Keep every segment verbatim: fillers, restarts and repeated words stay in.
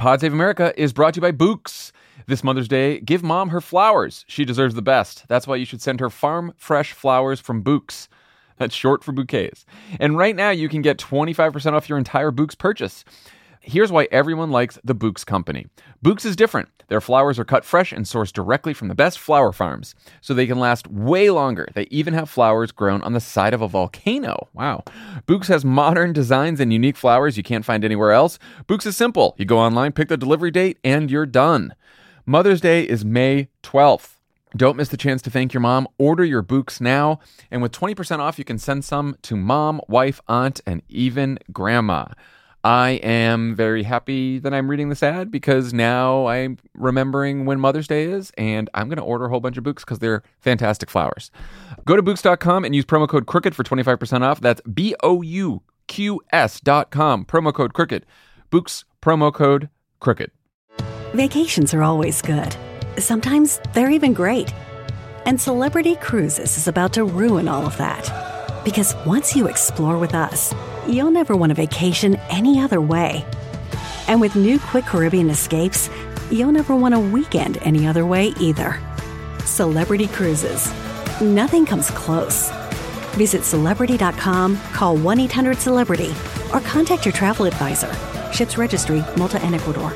Pod Save America is brought to you by Bouqs. This Mother's Day, give mom her flowers. She deserves the best. That's why you should send her farm fresh flowers from Bouqs. That's short for bouquets. And right now, you can get twenty-five percent off your entire Bouqs purchase. Here's why everyone likes the Bouqs company. Bouqs is different. Their flowers are cut fresh and sourced directly from the best flower farms, so they can last way longer. They even have flowers grown on the side of a volcano. Wow. Bouqs has modern designs and unique flowers you can't find anywhere else. Bouqs is simple. You go online, pick the delivery date, and you're done. Mother's Day is May twelfth. Don't miss the chance to thank your mom. Order your Bouqs now. And with twenty percent off, you can send some to mom, wife, aunt, and even grandma. I am very happy that I'm reading this ad because now I'm remembering when Mother's Day is, and I'm going to order a whole bunch of Bouqs because they're fantastic flowers. Go to Bouqs dot com and use promo code CROOKED for twenty-five percent off. That's B O U Q S dot com, promo code CROOKED. Bouqs, promo code CROOKED. Vacations are always good. Sometimes they're even great. And Celebrity Cruises is about to ruin all of that. Because once you explore with us, you'll never want a vacation any other way. And with new Quick Caribbean Escapes, you'll never want a weekend any other way either. Celebrity Cruises. Nothing comes close. Visit Celebrity dot com, call one eight hundred celebrity, or contact your travel advisor. Ships Registry, Malta and Ecuador.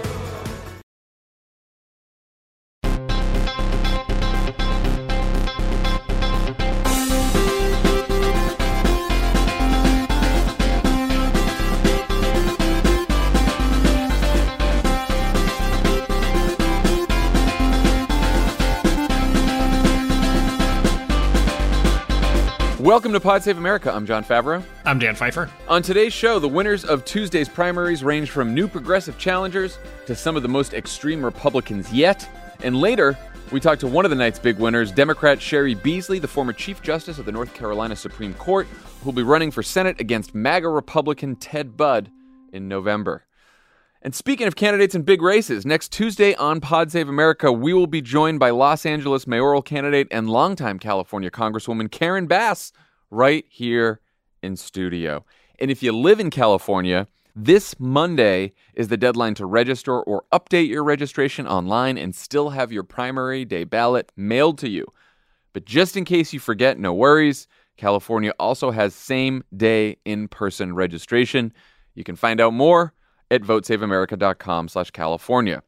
Welcome to Pod Save America. I'm John Favreau. I'm Dan Pfeiffer. On today's show, the winners of Tuesday's primaries range from new progressive challengers to some of the most extreme Republicans yet. And later, we talk to one of the night's big winners, Democrat Cheri Beasley, the former Chief Justice of the North Carolina Supreme Court, who'll be running for Senate against MAGA Republican Ted Budd in November. And speaking of candidates in big races, next Tuesday on Pod Save America, we will be joined by Los Angeles mayoral candidate and longtime California Congresswoman Karen Bass right here in studio. And if you live in California, this Monday is the deadline to register or update your registration online and still have your primary day ballot mailed to you. But just in case you forget, no worries. California also has same-day in-person registration. You can find out more at votesaveamerica.com slash California.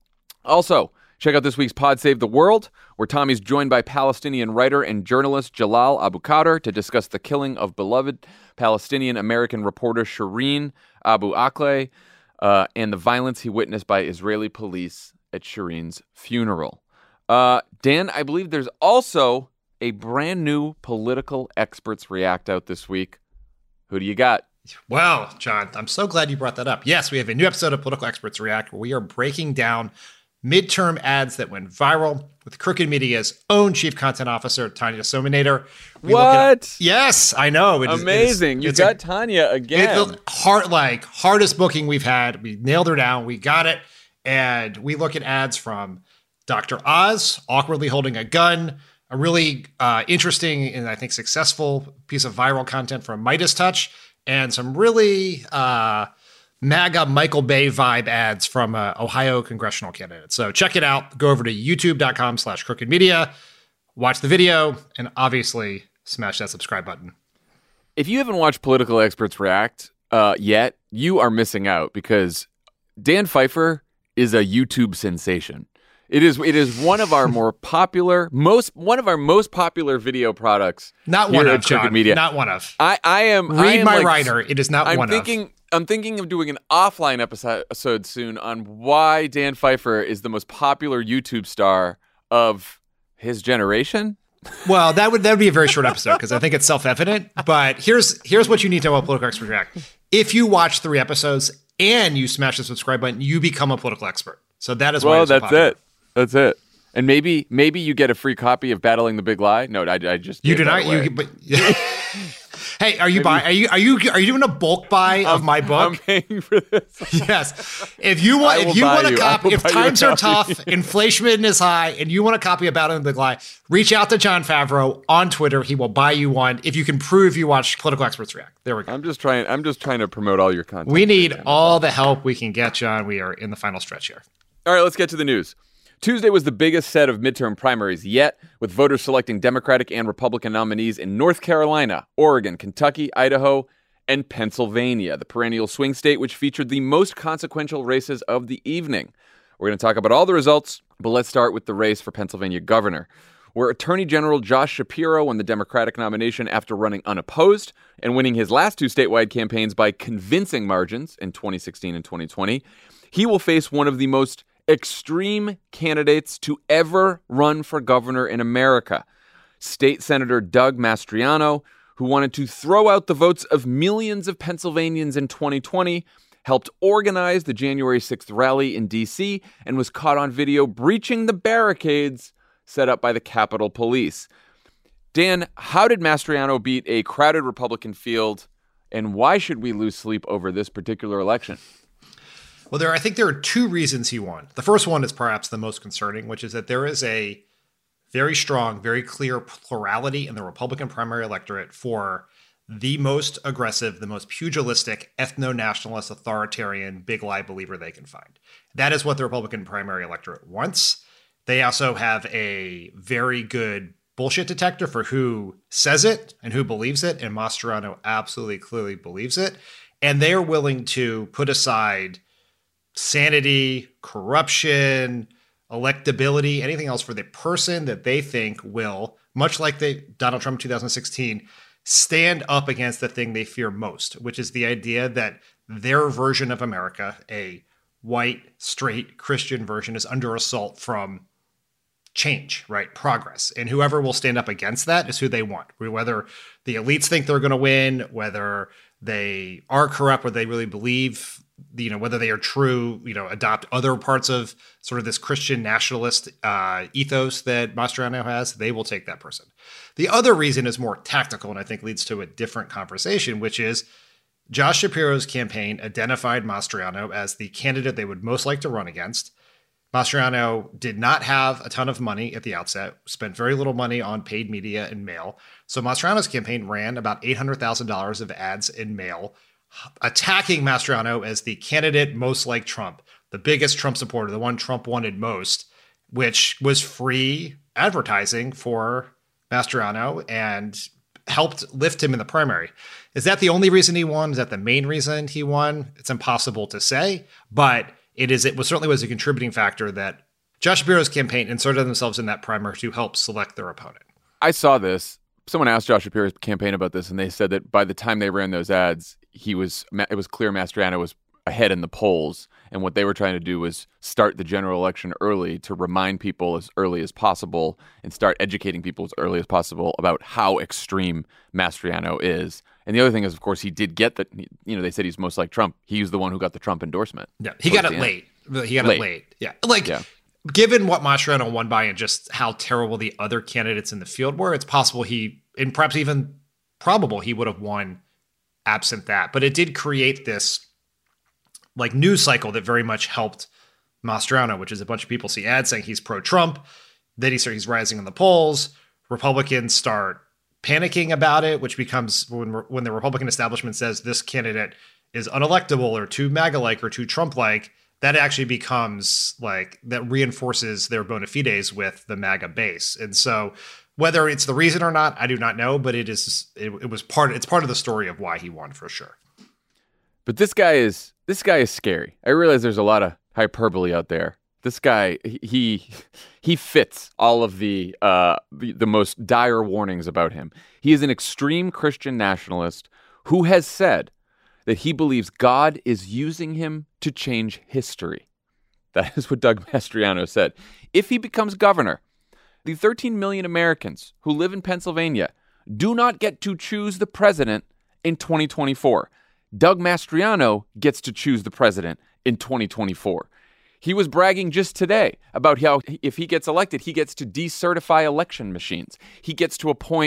Also, check out this week's Pod Save the World, where Tommy's joined by Palestinian writer and journalist Jalal Abu Khadr to discuss the killing of beloved Palestinian-American reporter Shireen Abu Akleh uh, and the violence he witnessed by Israeli police at Shireen's funeral. Uh, Dan, I believe there's also a brand new Political Experts React out this week. Who do you got? Well, John, I'm so glad you brought that up. Yes, we have a new episode of Political Experts React where we are breaking down midterm ads that went viral with Crooked Media's own chief content officer, Tanya Somanader. We what? At, yes, I know. It Amazing. Is, it is, you got a, Tanya again. It's the hard, like, hardest booking we've had. We nailed her down. We got it. And we look at ads from Doctor Oz, awkwardly holding a gun, a really uh, interesting and I think successful piece of viral content from Midas Touch, and some really uh, MAGA Michael Bay vibe ads from uh, Ohio congressional candidates. So check it out. Go over to youtube.com slash crooked media, watch the video, and obviously smash that subscribe button. If you haven't watched Political Experts React uh, yet, you are missing out because Dan Pfeiffer is a YouTube sensation. It is it is one of our more popular, most one of our most popular video products. Not one of, John. Media. Not one of. I, I am. Read I am my like, writer. It is not I'm one thinking, of. I'm thinking of doing an offline episode soon on why Dan Pfeiffer is the most popular YouTube star of his generation. Well, that would that would be a very short episode because I think it's self-evident. But here's here's what you need to know about Political Experts React. If you watch three episodes and you smash the subscribe button, you become a political expert. So that is why. Well, it's so that's popular. it. That's it. And maybe maybe you get a free copy of Battling the Big Lie. No, I, I just you do not. You but Hey, are you buying? Are you are you are you doing a bulk buy of I'm, my book? I'm paying for this. Yes. If you want, if you want a copy, if times are tough, inflation is high, and you want a copy of Battle in the Big Lie, reach out to Jon Favreau on Twitter. He will buy you one if you can prove you watch Political Experts React. There we go. I'm just trying. I'm just trying to promote all your content. We need all the help we can get, John. We are in the final stretch here. All right, let's get to the news. Tuesday was the biggest set of midterm primaries yet, with voters selecting Democratic and Republican nominees in North Carolina, Oregon, Kentucky, Idaho, and Pennsylvania, the perennial swing state which featured the most consequential races of the evening. We're going to talk about all the results, but let's start with the race for Pennsylvania governor, where Attorney General Josh Shapiro won the Democratic nomination after running unopposed and winning his last two statewide campaigns by convincing margins in twenty sixteen and twenty twenty. He will face one of the most extreme candidates to ever run for governor in America, State Senator Doug Mastriano, who wanted to throw out the votes of millions of Pennsylvanians in twenty twenty, helped organize the January sixth rally in D C, and was caught on video breaching the barricades set up by the Capitol Police. Dan, how did Mastriano beat a crowded Republican field, and why should we lose sleep over this particular election? Well, there, I think there are two reasons he won. The first one is perhaps the most concerning, which is that there is a very strong, very clear plurality in the Republican primary electorate for the most aggressive, the most pugilistic, ethno-nationalist, authoritarian, big lie believer they can find. That is what the Republican primary electorate wants. They also have a very good bullshit detector for who says it and who believes it, and Mastriano absolutely clearly believes it. And they are willing to put aside sanity, corruption, electability, anything else for the person that they think will, much like they, Donald Trump in two thousand sixteen, stand up against the thing they fear most, which is the idea that their version of America, a white, straight, Christian version, is under assault from change, right? Progress. And whoever will stand up against that is who they want. Whether the elites think they're going to win, whether they are corrupt, whether they really believe, you know, whether they are true, you know, adopt other parts of sort of this Christian nationalist uh, ethos that Mastriano has, they will take that person. The other reason is more tactical, and I think leads to a different conversation, which is Josh Shapiro's campaign identified Mastriano as the candidate they would most like to run against. Mastriano did not have a ton of money at the outset, spent very little money on paid media and mail. So Mastriano's campaign ran about eight hundred thousand dollars of ads in mail, attacking Mastriano as the candidate most like Trump, the biggest Trump supporter, the one Trump wanted most, which was free advertising for Mastriano and helped lift him in the primary. Is that the only reason he won? Is that the main reason he won? It's impossible to say, but it is. It was certainly was a contributing factor that Josh Shapiro's campaign inserted themselves in that primary to help select their opponent. I saw this. Someone asked Josh Shapiro's campaign about this, and they said that by the time they ran those ads, he was it was clear Mastriano was ahead in the polls, and what they were trying to do was start the general election early to remind people as early as possible and start educating people as early as possible about how extreme Mastriano is. And the other thing is, of course, he did get that. You know, they said he's most like Trump. He was the one who got the Trump endorsement. Yeah, he got it late. He got it late. Yeah, like. Yeah. Given what Mastriano won by and just how terrible the other candidates in the field were, it's possible he, and perhaps even probable he would have won absent that. But it did create this like news cycle that very much helped Mastriano, which is a bunch of people see ads saying he's pro-Trump. Then he starts, he's rising in the polls. Republicans start panicking about it, which becomes when when the Republican establishment says this candidate is unelectable or too MAGA-like or too Trump-like. That actually becomes like that reinforces their bona fides with the MAGA base. And so whether it's the reason or not, I do not know, but it is, it, it was part, it's part of the story of why he won for sure. But this guy is, this guy is scary. I realize there's a lot of hyperbole out there. This guy, he, he fits all of the, uh, the, the most dire warnings about him. He is an extreme Christian nationalist who has said that he believes God is using him to change history. That is what Doug Mastriano said. If he becomes governor, the thirteen million Americans who live in Pennsylvania do not get to choose the president in twenty twenty-four. Doug Mastriano gets to choose the president in twenty twenty-four. He was bragging just today about how if he gets elected, he gets to decertify election machines. He gets to appoint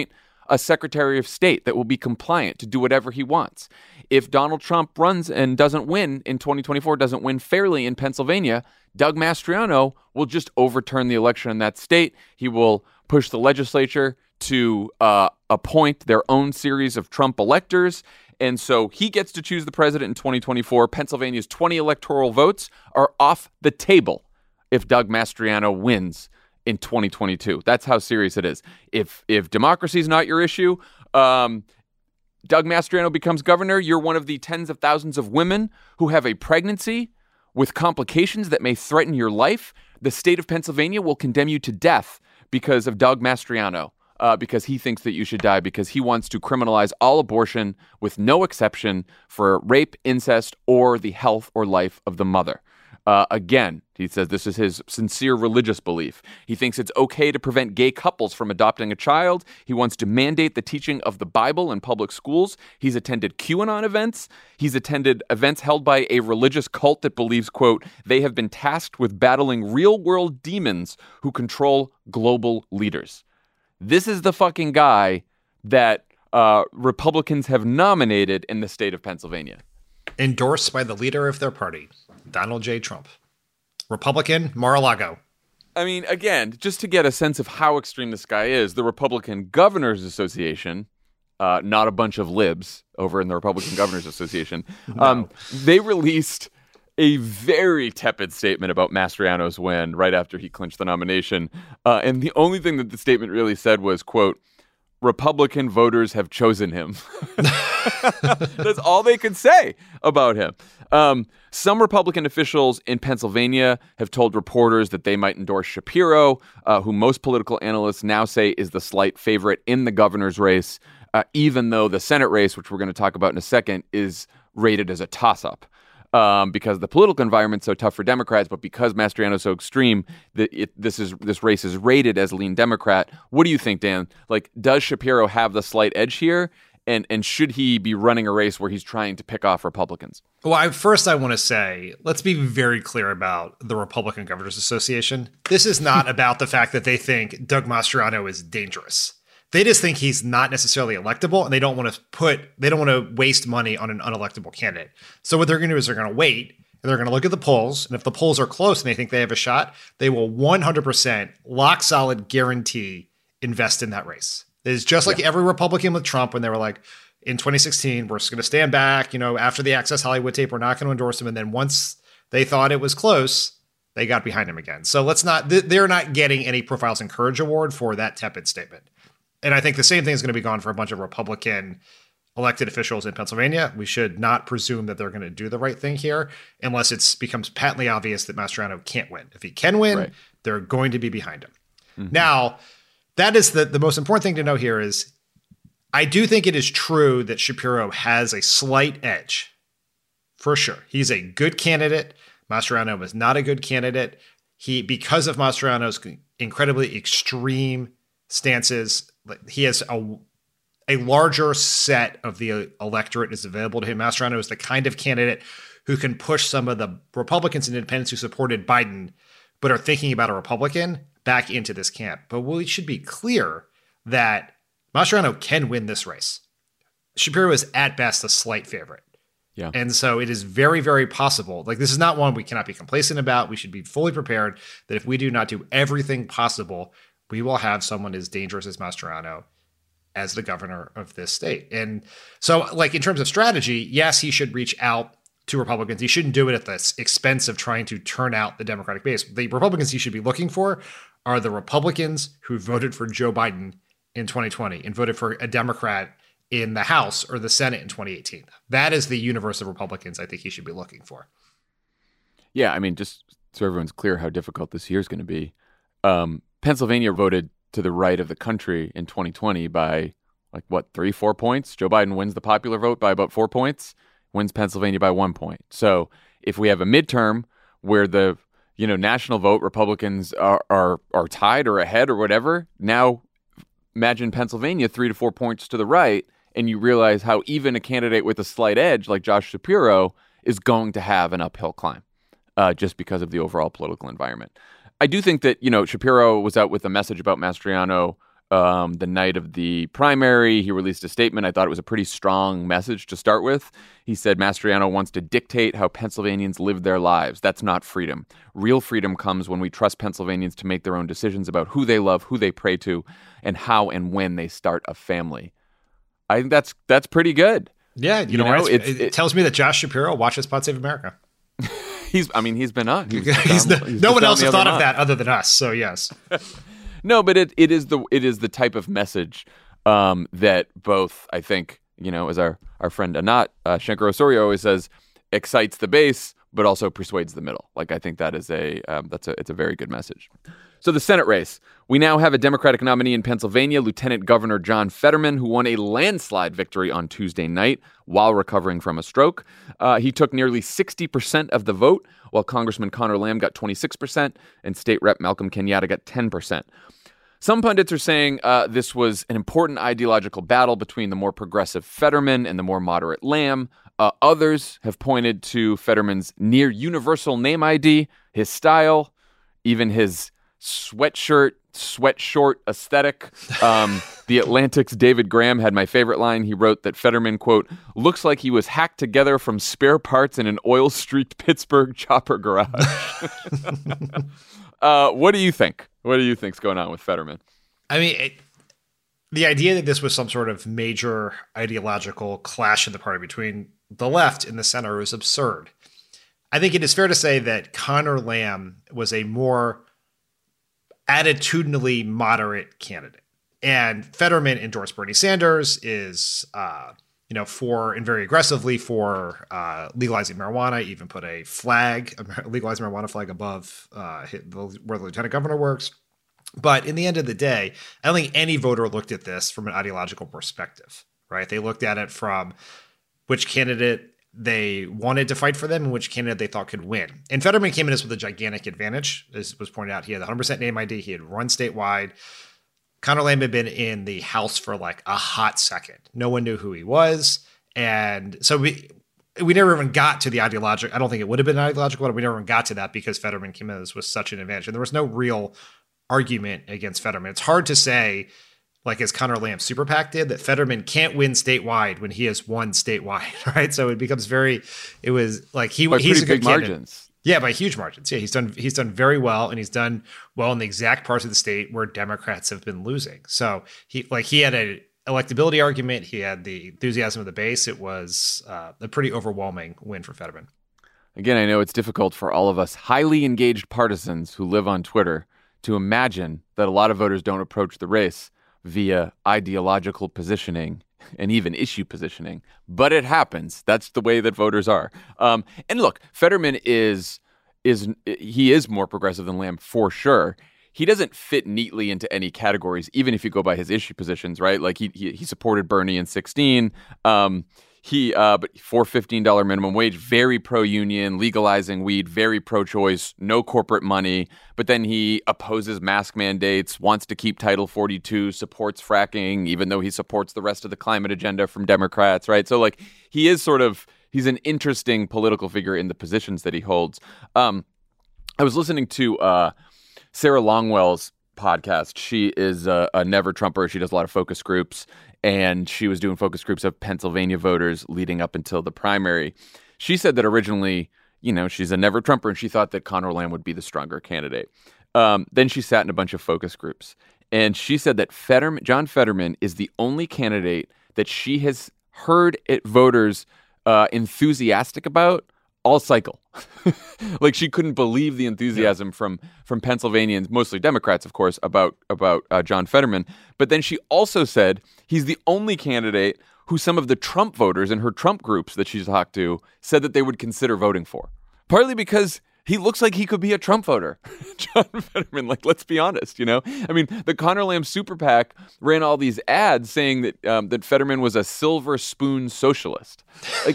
a Secretary of State that will be compliant to do whatever he wants. If Donald Trump runs and doesn't win in twenty twenty-four, doesn't win fairly in Pennsylvania, Doug Mastriano will just overturn the election in that state. He will push the legislature to uh, appoint their own series of Trump electors. And so he gets to choose the president in twenty twenty-four. Pennsylvania's twenty electoral votes are off the table if Doug Mastriano wins in twenty twenty-two. That's how serious it is. If if democracy is not your issue, um, Doug Mastriano becomes governor, you're one of the tens of thousands of women who have a pregnancy with complications that may threaten your life. The state of Pennsylvania will condemn you to death because of Doug Mastriano, uh, because he thinks that you should die, because he wants to criminalize all abortion with no exception for rape, incest, or the health or life of the mother. Uh, again, he says this is his sincere religious belief. He thinks it's okay to prevent gay couples from adopting a child. He wants to mandate the teaching of the Bible in public schools. He's attended QAnon events. He's attended events held by a religious cult that believes, quote, they have been tasked with battling real-world demons who control global leaders. This is the fucking guy that uh, Republicans have nominated in the state of Pennsylvania. Endorsed by the leader of their party, Donald J. Trump. Republican, Mar-a-Lago. I mean, again, just to get a sense of how extreme this guy is, the Republican Governors Association, uh, not a bunch of libs over in the Republican Governors Association, no. um, they released a very tepid statement about Mastriano's win right after he clinched the nomination. Uh, and the only thing that the statement really said was, quote, Republican voters have chosen him. That's all they could say about him. Um, some Republican officials in Pennsylvania have told reporters that they might endorse Shapiro, uh, who most political analysts now say is the slight favorite in the governor's race, uh, even though the Senate race, which we're going to talk about in a second, is rated as a toss-up. Um, because the political environment's so tough for Democrats, but because Mastriano's so extreme, that it, this is this race is rated as lean Democrat. What do you think, Dan? Like, does Shapiro have the slight edge here, and and should he be running a race where he's trying to pick off Republicans? Well, I, first I want to say, let's be very clear about the Republican Governors Association. This is not about the fact that they think Doug Mastriano is dangerous. They just think he's not necessarily electable, and they don't want to put, they don't want to waste money on an unelectable candidate. So what they're going to do is they're going to wait, and they're going to look at the polls, and if the polls are close and they think they have a shot, they will one hundred percent lock solid guarantee invest in that race. It's just like yeah. every Republican with Trump when they were like, in twenty sixteen, we're just going to stand back, you know, after the Access Hollywood tape, we're not going to endorse him. And then once they thought it was close, they got behind him again. So let's not, they're not getting any Profiles in Courage award for that tepid statement. And I think the same thing is going to be gone for a bunch of Republican elected officials in Pennsylvania. We should not presume that they're going to do the right thing here unless it becomes patently obvious that Mastriano can't win. If he can win, right. they're going to be behind him. Mm-hmm. Now, that is the, the most important thing to know here is I do think it is true that Shapiro has a slight edge, for sure. He's a good candidate. Mastriano was not a good candidate. He, because of Mastriano's incredibly extreme stances, he has a, a larger set of the electorate is available to him. Mastriano is the kind of candidate who can push some of the Republicans and independents who supported Biden but are thinking about a Republican back into this camp. But we should be clear that Mastriano can win this race. Shapiro is at best a slight favorite. Yeah. And so it is very, very possible. Like, this is not one we cannot be complacent about. We should be fully prepared that if we do not do everything possible, we will have someone as dangerous as Mastriano as the governor of this state. And so, like, in terms of strategy, yes, he should reach out to Republicans. He shouldn't do it at the expense of trying to turn out the Democratic base. The Republicans he should be looking for are the Republicans who voted for Joe Biden in twenty twenty and voted for a Democrat in the House or the Senate in twenty eighteen. That is the universe of Republicans I think he should be looking for. Yeah, I mean, just so everyone's clear how difficult this year is going to be, um, Pennsylvania voted to the right of the country in twenty twenty by, like, what, three, four points? Joe Biden wins the popular vote by about four points, wins Pennsylvania by one point. So if we have a midterm where the, you know, national vote, Republicans are are, are tied or ahead or whatever, now imagine Pennsylvania three to four points to the right, and you realize how even a candidate with a slight edge like Josh Shapiro is going to have an uphill climb uh, just because of the overall political environment. I do think that, you know, Shapiro was out with a message about Mastriano um, the night of the primary. He released a statement. I thought it was a pretty strong message to start with. He said Mastriano wants to dictate how Pennsylvanians live their lives. That's not freedom. Real freedom comes when we trust Pennsylvanians to make their own decisions about who they love, who they pray to, and how and when they start a family. I think that's that's pretty good. Yeah, you, you know, know what? It, it tells me that Josh Shapiro watches Pod Save America. he's, I mean, he's been on. He he's the, the, he's no one else has thought month. of that other than us. So yes. No, but it, it is the it is the type of message um, that both, I think, you know, as our, our friend Anat uh, Shankar Osorio always says, excites the base, but also persuades the middle. Like, I think that is a um, that's a it's a very good message. So the Senate race. We now have a Democratic nominee in Pennsylvania, Lieutenant Governor John Fetterman, who won a landslide victory on Tuesday night while recovering from a stroke. Uh, he took nearly sixty percent of the vote, while Congressman Conor Lamb got twenty-six percent and State Rep Malcolm Kenyatta got ten percent. Some pundits are saying uh, this was an important ideological battle between the more progressive Fetterman and the more moderate Lamb. Uh, others have pointed to Fetterman's near universal name I D, his style, even his sweatshirt, sweatshort aesthetic. Um, the Atlantic's David Graham had my favorite line. He wrote that Fetterman, quote, looks like he was hacked together from spare parts in an oil-streaked Pittsburgh chopper garage. uh, what do you think? What do you think's going on with Fetterman? I mean, it, the idea that this was some sort of major ideological clash in the party between the left and the center is absurd. I think it is fair to say that Conor Lamb was a more attitudinally moderate candidate. And Fetterman endorsed Bernie Sanders, is, uh, you know, for and very aggressively for uh, legalizing marijuana, even put a flag, a legalized marijuana flag above uh, where the lieutenant governor works. But in the end of the day, I don't think any voter looked at this from an ideological perspective, right? They looked at it from which candidate they wanted to fight for them and which candidate they thought could win. And Fetterman came in as with a gigantic advantage. As was pointed out, he had one hundred percent name I D. He had run statewide. Conor Lamb had been in the House for like a hot second. No one knew who he was. And so we we never even got to the ideological. I don't think it would have been ideological, but we never even got to that because Fetterman came in as with such an advantage. And there was no real argument against Fetterman. It's hard to say, like as Conor Lamb Super PAC did, that Fetterman can't win statewide when he has won statewide, right? So it becomes very, it was like he by he's a big good margins. Candidate. Yeah, by huge margins. Yeah, he's done he's done very well, and he's done well in the exact parts of the state where Democrats have been losing. So he like he had a electability argument. He had the enthusiasm of the base. It was uh, a pretty overwhelming win for Fetterman. Again, I know it's difficult for all of us highly engaged partisans who live on Twitter to imagine that a lot of voters don't approach the race via ideological positioning and even issue positioning. But it happens. That's the way that voters are. Um, and look, Fetterman is is he is more progressive than Lamb for sure. He doesn't fit neatly into any categories, even if you go by his issue positions, right? Like he he, he supported Bernie in sixteen. Um, He, uh, but for fifteen dollars minimum wage, very pro-union, legalizing weed, very pro-choice, no corporate money. But then he opposes mask mandates, wants to keep Title forty-two, supports fracking, even though he supports the rest of the climate agenda from Democrats, right? So, like, he is sort of, he's an interesting political figure in the positions that he holds. Um, I was listening to uh, Sarah Longwell's podcast. She is a, a never Trumper. She does a lot of focus groups. And she was doing focus groups of Pennsylvania voters leading up until the primary. She said that originally, you know, she's a never Trumper, and she thought that Conor Lamb would be the stronger candidate. Um, then she sat in a bunch of focus groups, and she said that Fetterman, John Fetterman is the only candidate that she has heard it voters uh, enthusiastic about all cycle. Like she couldn't believe the enthusiasm yeah. from from Pennsylvanians, mostly Democrats, of course, about about uh, John Fetterman. But then she also said he's the only candidate who some of the Trump voters in her Trump groups that she's talked to said that they would consider voting for. Partly because he looks like he could be a Trump voter. John Fetterman, like, let's be honest, you know? I mean, the Conor Lamb Super PAC ran all these ads saying that um, that Fetterman was a silver spoon socialist. Like,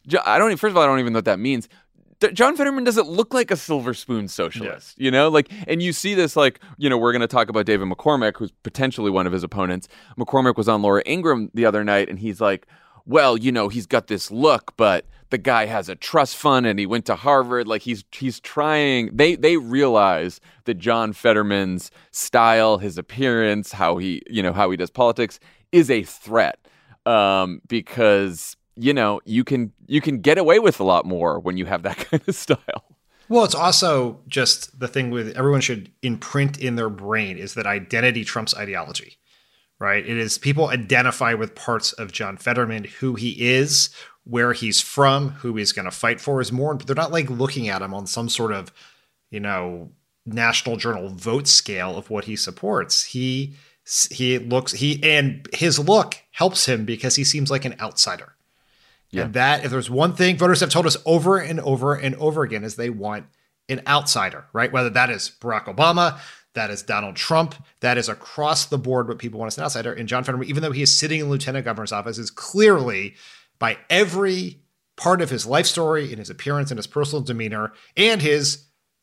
I don't. First of all, I don't even know what that means. John Fetterman doesn't look like a silver spoon socialist, yeah. you know, like, and you see this, like, you know, we're going to talk about David McCormick, who's potentially one of his opponents. McCormick was on Laura Ingraham the other night, and he's like, well, you know, he's got this look, but the guy has a trust fund and he went to Harvard. Like he's he's trying. They they realize that John Fetterman's style, his appearance, how he you know how he does politics is a threat um, because you know you can you can get away with a lot more when you have that kind of style. Well, it's also just the thing with everyone should imprint in their brain is that identity trumps ideology, right? It is people identify with parts of John Fetterman, who he is, where he's from, who he's going to fight for is more. They're not like looking at him on some sort of, you know, National Journal vote scale of what he supports. He he looks he and his look helps him because he seems like an outsider. Yeah. And that, if there's one thing voters have told us over and over and over again, is they want an outsider, right? Whether that is Barack Obama, that is Donald Trump, that is across the board what people want as an outsider. And John Fetterman, even though he is sitting in the lieutenant governor's office, is clearly, by every part of his life story, in his appearance, in his personal demeanor, and his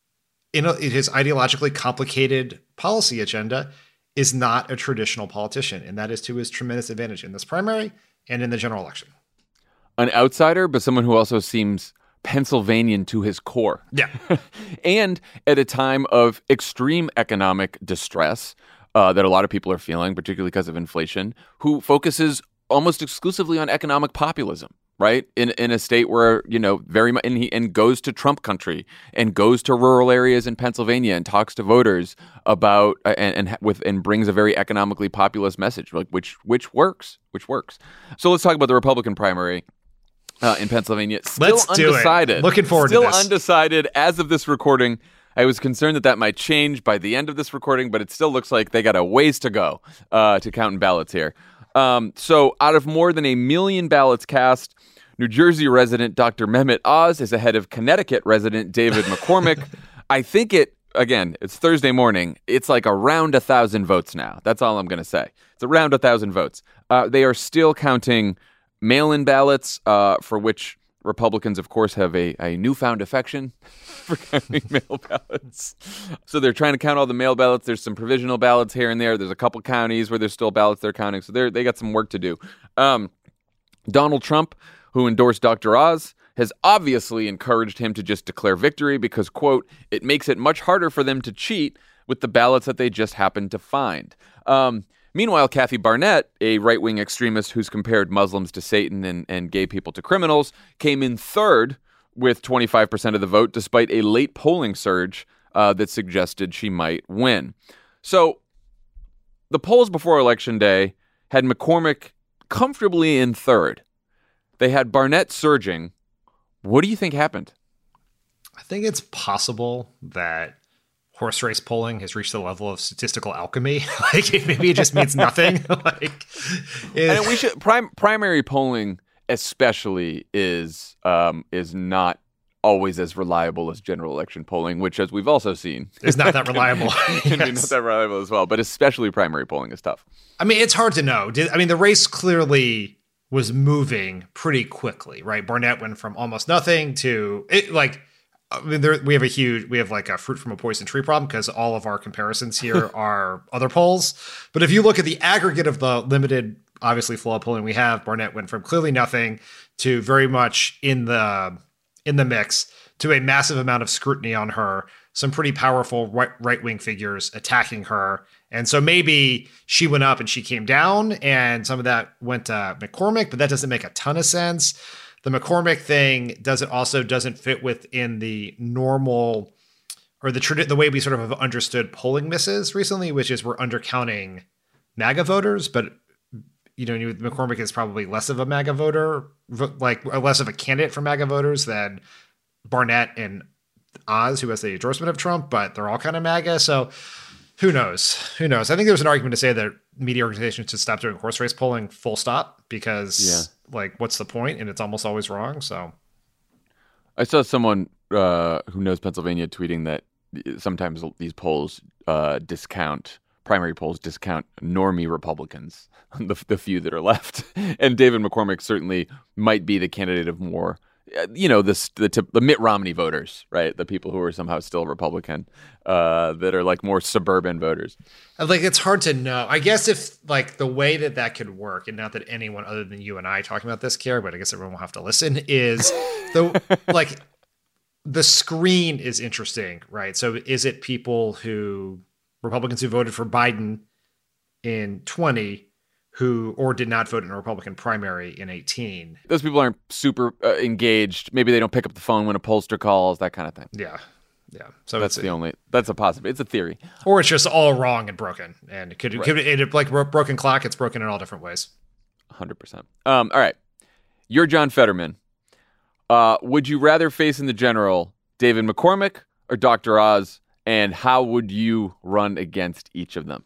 in, a, in his ideologically complicated policy agenda, is not a traditional politician. And that is to his tremendous advantage in this primary and in the general election. An outsider, but someone who also seems Pennsylvanian to his core. Yeah. And at a time of extreme economic distress uh, that a lot of people are feeling, particularly because of inflation, who focuses almost exclusively on economic populism, right? In in a state where, you know, very much, and he and goes to Trump country and goes to rural areas in Pennsylvania and talks to voters about uh, and, and with and brings a very economically populist message, like which which works, which works. So let's talk about the Republican primary. Uh, in Pennsylvania, still Let's undecided. Do it. Looking forward still to this. Still undecided as of this recording. I was concerned that that might change by the end of this recording, but it still looks like they got a ways to go uh, to counting ballots here. Um, so out of more than a million ballots cast, New Jersey resident Doctor Mehmet Oz is ahead of Connecticut resident David McCormick. I think it, again, it's Thursday morning. It's like around a thousand votes now. That's all I'm going to say. It's around a thousand votes. Uh, they are still counting mail-in ballots, uh, for which Republicans, of course, have a, a newfound affection for counting mail ballots. So they're trying to count all the mail ballots. There's some provisional ballots here and there. There's a couple counties where there's still ballots they're counting. So they they got some work to do. Um, Donald Trump, who endorsed Doctor Oz, has obviously encouraged him to just declare victory because, quote, it makes it much harder for them to cheat with the ballots that they just happened to find. Um, Meanwhile, Kathy Barnett, a right-wing extremist who's compared Muslims to Satan and, and gay people to criminals, came in third with twenty-five percent of the vote, despite a late polling surge uh, that suggested she might win. So the polls before Election Day had McCormick comfortably in third. They had Barnett surging. What do you think happened? I think it's possible that horse race polling has reached the level of statistical alchemy. Like maybe it just means nothing. Like, it, and we should prim, primary polling, especially, is um, is not always as reliable as general election polling, which, as we've also seen, is not that reliable. can yes. be not that reliable as well. But especially primary polling is tough. I mean, it's hard to know. Did, I mean, the race clearly was moving pretty quickly, right? Barnett went from almost nothing to it, like. I mean, there, we have a huge, we have like a fruit from a poison tree problem because all of our comparisons here are other polls. But if you look at the aggregate of the limited, obviously flawed polling we have, Barnett went from clearly nothing to very much in the in the mix to a massive amount of scrutiny on her. Some pretty powerful right, right-wing figures attacking her. And so maybe she went up and she came down, and some of that went to McCormick, but that doesn't make a ton of sense. The McCormick thing doesn't also doesn't fit within the normal or the tradi- the way we sort of have understood polling misses recently, which is we're undercounting MAGA voters. But, you know, McCormick is probably less of a MAGA voter, like less of a candidate for MAGA voters than Barnett and Oz, who has the endorsement of Trump, but they're all kind of MAGA. So who knows? Who knows? I think there's an argument to say that media organizations should stop doing horse race polling full stop because, yeah. like, what's the point? And it's almost always wrong. So I saw someone uh, who knows Pennsylvania tweeting that sometimes these polls uh, discount, primary polls discount normie Republicans, the, the few that are left. And David McCormick certainly might be the candidate of more you know, this, the tip, the Mitt Romney voters, right? The people who are somehow still Republican, uh, that are like more suburban voters. Like, it's hard to know. I guess if like the way that that could work, and not that anyone other than you and I talking about this care, but I guess everyone will have to listen, is the like the screen is interesting, right? So is it people who Republicans who voted for Biden in twenty who or did not vote in a Republican primary in eighteen? Those people aren't super uh, engaged. Maybe they don't pick up the phone when a pollster calls, that kind of thing. Yeah. Yeah. So that's the only, that's a possibility. It's a theory. Or it's just all wrong and broken. And it could, right. could it, like broken clock, it's broken in all different ways. one hundred percent. Um, all right. You're John Fetterman. Uh, would you rather face in the general David McCormick or Doctor Oz? And how would you run against each of them?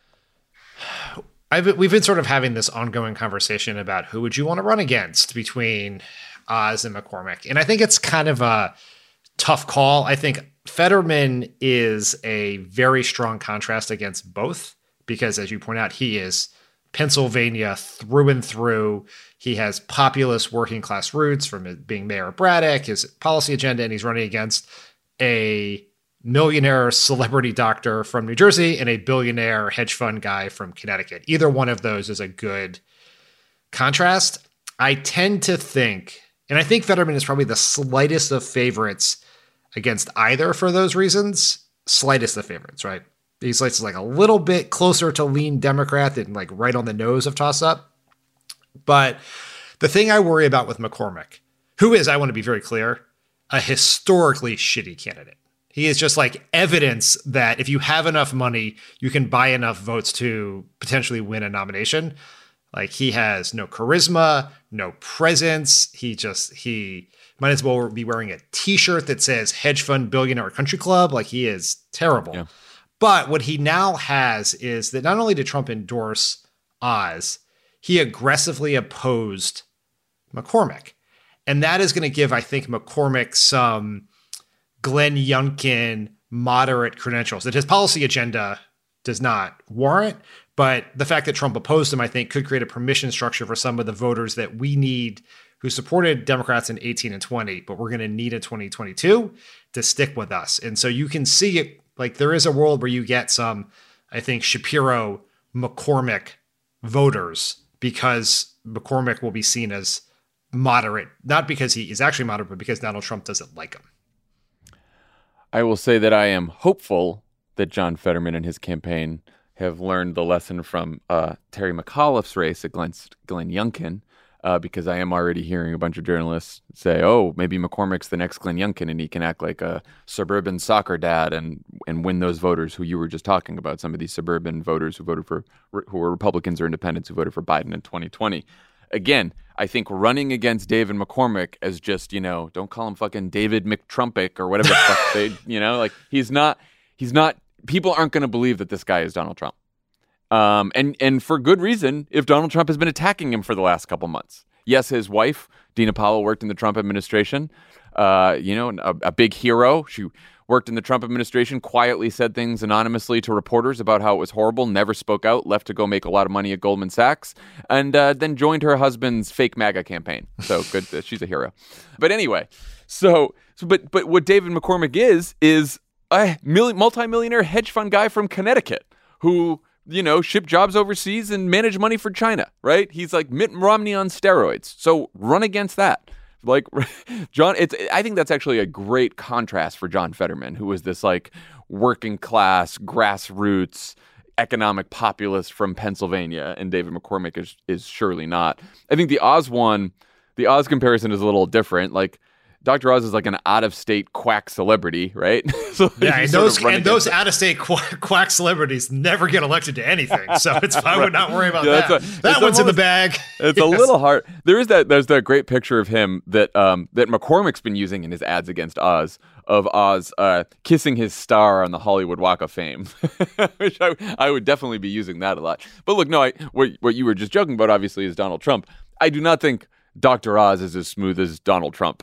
I've, we've been sort of having this ongoing conversation about who would you want to run against between Oz and McCormick. And I think it's kind of a tough call. I think Fetterman is a very strong contrast against both because, as you point out, he is Pennsylvania through and through. He has populist working class roots from being mayor of Braddock, his policy agenda, and he's running against a millionaire celebrity doctor from New Jersey and a billionaire hedge fund guy from Connecticut. Either one of those is a good contrast. I tend to think, and I think Fetterman is probably the slightest of favorites against either for those reasons. Slightest of favorites, right? He's like, like a little bit closer to lean Democrat than like right on the nose of toss-up. But the thing I worry about with McCormick, who is, I want to be very clear, a historically shitty candidate. He is just like evidence that if you have enough money, you can buy enough votes to potentially win a nomination. Like, he has no charisma, no presence. He just, he might as well be wearing a t-shirt that says hedge fund billionaire country club. Like, he is terrible. Yeah. But what he now has is that not only did Trump endorse Oz, he aggressively opposed McCormick. And that is going to give, I think, McCormick some Glenn Youngkin moderate credentials that his policy agenda does not warrant. But the fact that Trump opposed him, I think, could create a permission structure for some of the voters that we need who supported Democrats in eighteen and twenty, but we're going to need in twenty twenty-two to stick with us. And so you can see it, like there is a world where you get some, I think, Shapiro, McCormick voters because McCormick will be seen as moderate, not because he is actually moderate, but because Donald Trump doesn't like him. I will say that I am hopeful that John Fetterman and his campaign have learned the lesson from uh, Terry McAuliffe's race against Glenn Youngkin, uh, because I am already hearing a bunch of journalists say, oh, maybe McCormick's the next Glenn Youngkin and he can act like a suburban soccer dad and and win those voters who you were just talking about, some of these suburban voters who voted for, who were Republicans or independents who voted for Biden in twenty twenty. Again, I think running against David McCormick as just, you know, don't call him fucking David McTrumpick or whatever the fuck they, you know, like he's not, he's not, people aren't going to believe that this guy is Donald Trump. Um, and, and for good reason, if Donald Trump has been attacking him for the last couple months. Yes, his wife, Dina Powell, worked in the Trump administration, uh, you know, a, a big hero. She worked in the Trump administration, quietly said things anonymously to reporters about how it was horrible, never spoke out, left to go make a lot of money at Goldman Sachs, and uh, then joined her husband's fake MAGA campaign. So good, uh, she's a hero. But anyway, so, so but but what David McCormick is, is a million, multi-millionaire hedge fund guy from Connecticut who, you know, ship jobs overseas and manage money for China, right? He's like Mitt Romney on steroids. So run against that. Like John, it's, I think that's actually a great contrast for John Fetterman, who was this like working class, grassroots, economic populist from Pennsylvania, and David McCormick is is surely not. I think the Oz one, the Oz comparison is a little different. Like Doctor Oz is like an out-of-state quack celebrity, right? So yeah, and those and those out-of-state quack, quack celebrities never get elected to anything, so it's fine. Right. We're not worry about yeah, that. A, that one's almost, in the bag. It's yes. a little hard. There is that. There's that great picture of him that um, that McCormick's been using in his ads against Oz, of Oz uh, kissing his star on the Hollywood Walk of Fame, which I, I would definitely be using that a lot. But look, no, I, what what you were just joking about, obviously, is Donald Trump. I do not think Doctor Oz is as smooth as Donald Trump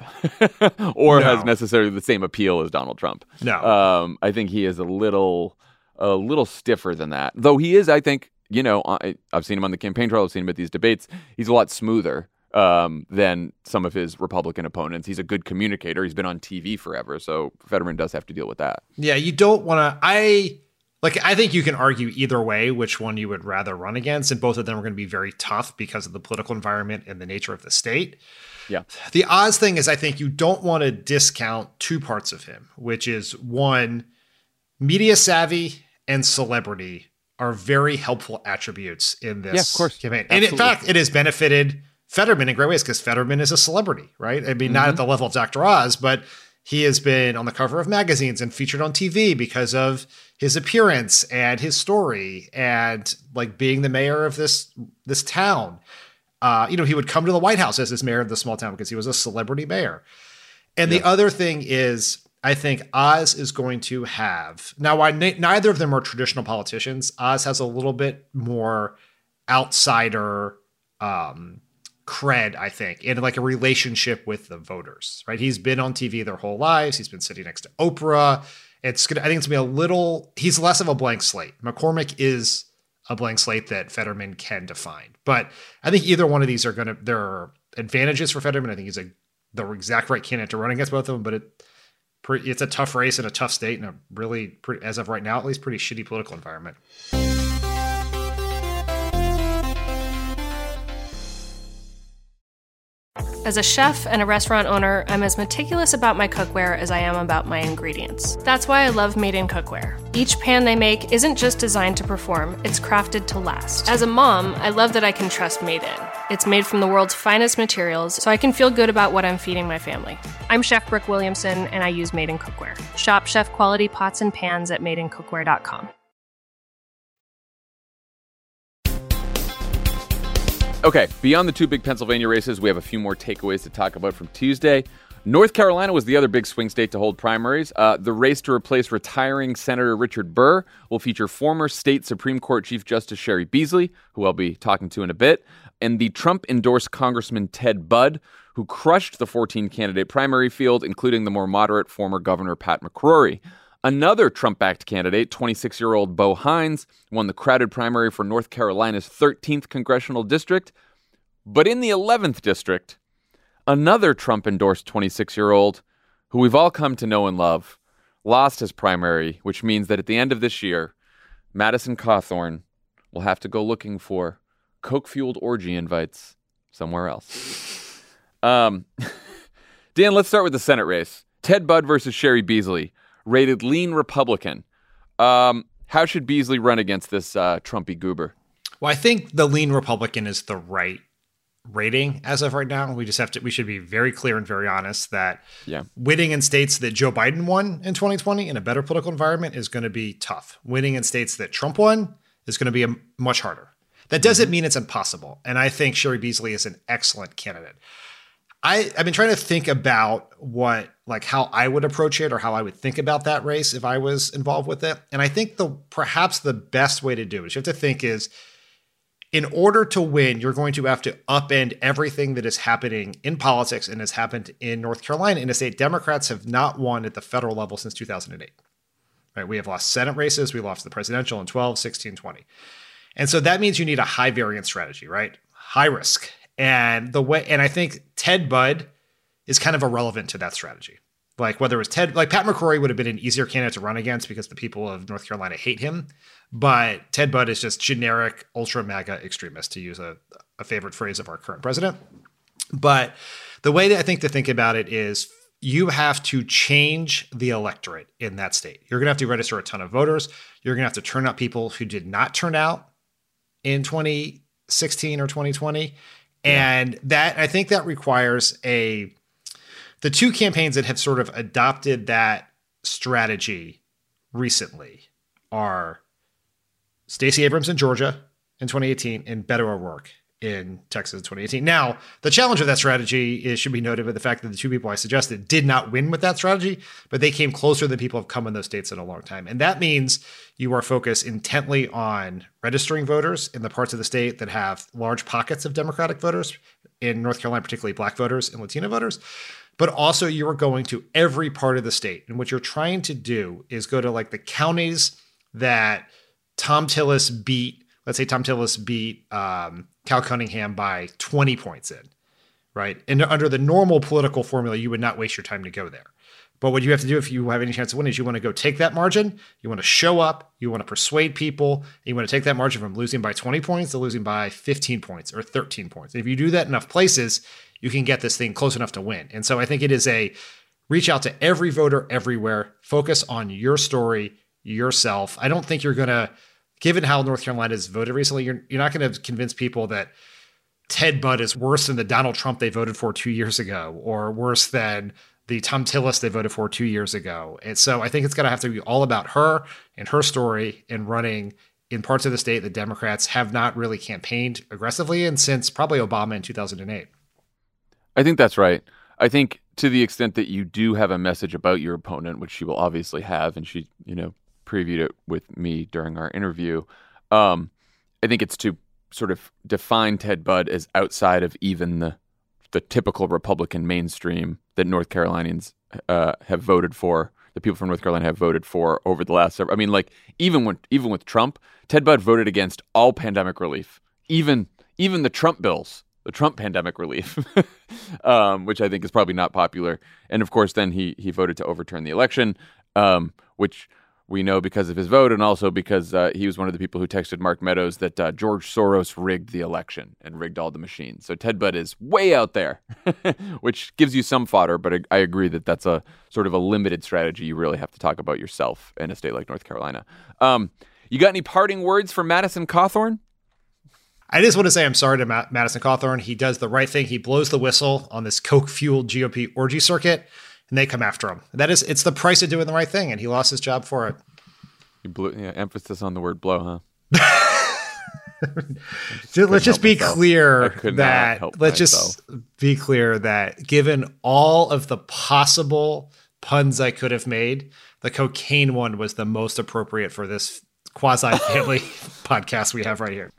or no. has necessarily the same appeal as Donald Trump. No. Um, I think he is a little a little stiffer than that. Though he is, I think, you know, I, I've seen him on the campaign trail. I've seen him at these debates. He's a lot smoother um, than some of his Republican opponents. He's a good communicator. He's been on T V forever, so Fetterman does have to deal with that. Yeah, you don't want to. I like. I think you can argue either way which one you would rather run against, and both of them are going to be very tough because of the political environment and the nature of the state. Yeah. The Oz thing is, I think you don't want to discount two parts of him, which is one, media savvy and celebrity are very helpful attributes in this yeah, of course. campaign. Absolutely. And in fact, it has benefited Fetterman in great ways because Fetterman is a celebrity, right? I mean, mm-hmm. not at the level of Doctor Oz, but he has been on the cover of magazines and featured on T V because of his appearance and his story and like being the mayor of this, this town. Uh, you know, he would come to the White House as this mayor of the small town because he was a celebrity mayor. And yeah. the other thing is, I think Oz is going to have, now why n- neither of them are traditional politicians, Oz has a little bit more outsider um, cred, I think, in like a relationship with the voters, right? He's been on T V their whole lives. He's been sitting next to Oprah. It's gonna, I think it's gonna be a little, he's less of a blank slate. McCormick is a blank slate that Fetterman can define. But I think either one of these are gonna, there are advantages for Fetterman. I think he's a, the exact right candidate to run against both of them, but it, it's a tough race in a tough state and a really, pretty, as of right now, at least pretty shitty political environment. As a chef and a restaurant owner, I'm as meticulous about my cookware as I am about my ingredients. That's why I love Made in Cookware. Each pan they make isn't just designed to perform, it's crafted to last. As a mom, I love that I can trust Made In. It's made from the world's finest materials, so I can feel good about what I'm feeding my family. I'm Chef Brooke Williamson, and I use Made in Cookware. Shop chef quality pots and pans at made in cookware dot com. Okay, beyond the two big Pennsylvania races, we have a few more takeaways to talk about from Tuesday. North Carolina was the other big swing state to hold primaries. Uh, the race to replace retiring Senator Richard Burr will feature former state Supreme Court Chief Justice Cheri Beasley, who I'll be talking to in a bit, and the Trump-endorsed Congressman Ted Budd, who crushed the fourteen-candidate primary field, including the more moderate former Governor Pat McCrory. Another Trump-backed candidate, twenty-six-year-old Bo Hines, won the crowded primary for North Carolina's thirteenth congressional district. But in the eleventh district, another Trump-endorsed twenty-six-year-old, who we've all come to know and love, lost his primary, which means that at the end of this year, Madison Cawthorn will have to go looking for coke-fueled orgy invites somewhere else. Um, Dan, let's start with the Senate race. Ted Budd versus Cheri Beasley. Rated lean Republican. Um, how should Beasley run against this uh, Trumpy goober? Well, I think the lean Republican is the right rating as of right now. We just have to, we should be very clear and very honest that yeah. winning in states that Joe Biden won in twenty twenty in a better political environment is going to be tough. Winning in states that Trump won is going to be a, much harder. That doesn't mm-hmm. mean it's impossible. And I think Cheri Beasley is an excellent candidate. I, I've been trying to think about what, like how I would approach it or how I would think about that race if I was involved with it. And I think the perhaps the best way to do it, you have to think is, in order to win, you're going to have to upend everything that is happening in politics and has happened in North Carolina in a state Democrats have not won at the federal level since two thousand eight. Right? We have lost Senate races. We lost the presidential in twelve, sixteen, twenty. And so that means you need a high variance strategy, right? High risk. And the way, and I think Ted Budd is kind of irrelevant to that strategy. Like whether it was Ted, like Pat McCrory would have been an easier candidate to run against because the people of North Carolina hate him. But Ted Budd is just generic ultra MAGA extremist, to use a, a favorite phrase of our current president. But the way that I think to think about it is you have to change the electorate in that state. You're going to have to register a ton of voters. You're going to have to turn out people who did not turn out in twenty sixteen or twenty twenty. And that, I think that requires a, the two campaigns that have sort of adopted that strategy recently are Stacey Abrams in Georgia in twenty eighteen and Beto O'Rourke in Texas in twenty eighteen. Now, the challenge of that strategy is, should be noted by the fact that the two people I suggested did not win with that strategy, but they came closer than people have come in those states in a long time. And that means you are focused intently on registering voters in the parts of the state that have large pockets of Democratic voters, in North Carolina, particularly Black voters and Latino voters. But also you are going to every part of the state. And what you're trying to do is go to like the counties that Tom Tillis beat. Let's say Tom Tillis beat um, Cal Cunningham by twenty points in. right? And under the normal political formula, you would not waste your time to go there. But what you have to do if you have any chance of winning is you want to go take that margin, you want to show up, you want to persuade people, and you want to take that margin from losing by twenty points to losing by fifteen points or thirteen points. And if you do that enough places, you can get this thing close enough to win. And so I think it is a reach out to every voter everywhere, focus on your story, yourself. I don't think you're going to, given how North Carolina has voted recently, you're, you're not going to convince people that Ted Budd is worse than the Donald Trump they voted for two years ago or worse than the Tom Tillis they voted for two years ago. And so I think it's going to have to be all about her and her story and running in parts of the state that Democrats have not really campaigned aggressively in since probably Obama in two thousand eight. I think that's right. I think to the extent that you do have a message about your opponent, which she will obviously have, and she, you know, previewed it with me during our interview, um, I think it's to sort of define Ted Budd as outside of even the the typical Republican mainstream that North Carolinians uh, have voted for, the people from North Carolina have voted for over the last several. I mean, like even when even with Trump, Ted Budd voted against all pandemic relief, even even the Trump bills, the Trump pandemic relief, um, which I think is probably not popular. And of course, then he he voted to overturn the election, um, which we know because of his vote, and also because uh, he was one of the people who texted Mark Meadows that uh, George Soros rigged the election and rigged all the machines. So Ted Budd is way out there, which gives you some fodder, but I, I agree that that's a sort of a limited strategy. You really have to talk about yourself in a state like North Carolina. Um, you got any parting words for Madison Cawthorn? I just want to say I'm sorry to Ma- Madison Cawthorn. He does the right thing. He blows the whistle on this coke-fueled G O P orgy circuit, and they come after him. That is, it's the price of doing the right thing, and he lost his job for it. You blew, yeah, emphasis on the word blow, huh? Just, let's just be myself. clear that let's myself. just be clear that given all of the possible puns I could have made, the cocaine one was the most appropriate for this quasi-family podcast we have right here.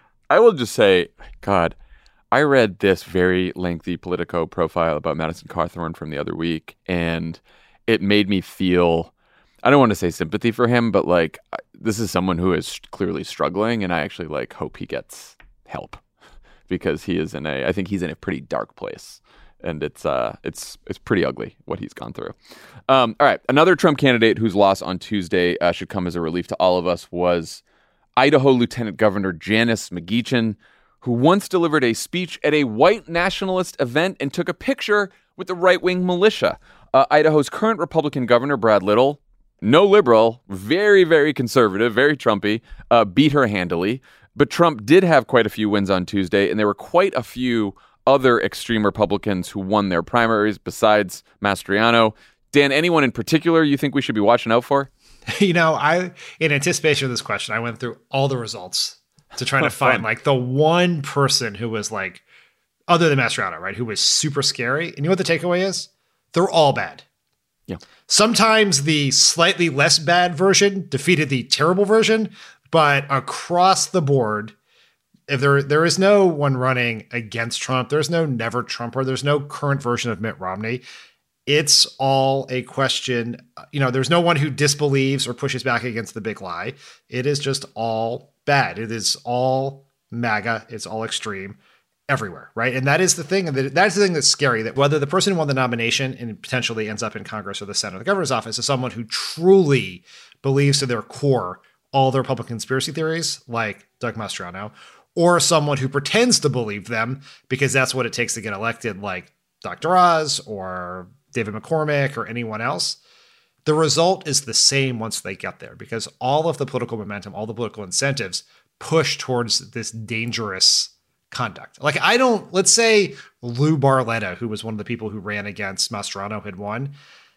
I will just say, God, I read this very lengthy Politico profile about Madison Cawthorn from the other week, and it made me feel, I don't want to say sympathy for him, but like this is someone who is clearly struggling, and I actually like hope he gets help because he is in a, I think he's in a pretty dark place, and it's uh it's it's pretty ugly what he's gone through. Um, all right, another Trump candidate whose loss on Tuesday uh, should come as a relief to all of us was Idaho Lieutenant Governor Janice McGeachin, who once delivered a speech at a white nationalist event and took a picture with the right-wing militia. Uh, Idaho's current Republican governor, Brad Little, no liberal, very, very conservative, very Trumpy, uh, beat her handily. But Trump did have quite a few wins on Tuesday, and there were quite a few other extreme Republicans who won their primaries besides Mastriano. Dan, anyone in particular you think we should be watching out for? You know, I, in anticipation of this question, I went through all the results to try to find like the one person who was like, other than Mastriano, right, who was super scary. And you know what the takeaway is? They're all bad. Yeah. Sometimes the slightly less bad version defeated the terrible version, but across the board, if there there is no one running against Trump, there's no never Trumper, there's no current version of Mitt Romney. It's all a question. You know, there's no one who disbelieves or pushes back against the big lie. It is just all bad. It is all MAGA. It's all extreme everywhere, right? And that is the thing. That that's the thing that's scary, that whether the person who won the nomination and potentially ends up in Congress or the Senate or the governor's office is someone who truly believes to their core all the Republican conspiracy theories, like Doug Mastriano, or someone who pretends to believe them because that's what it takes to get elected, like Doctor Oz or David McCormick or anyone else. The result is the same once they get there, because all of the political momentum, all the political incentives push towards this dangerous conduct. Like, I don't, let's say Lou Barletta, who was one of the people who ran against Mastriano, had won.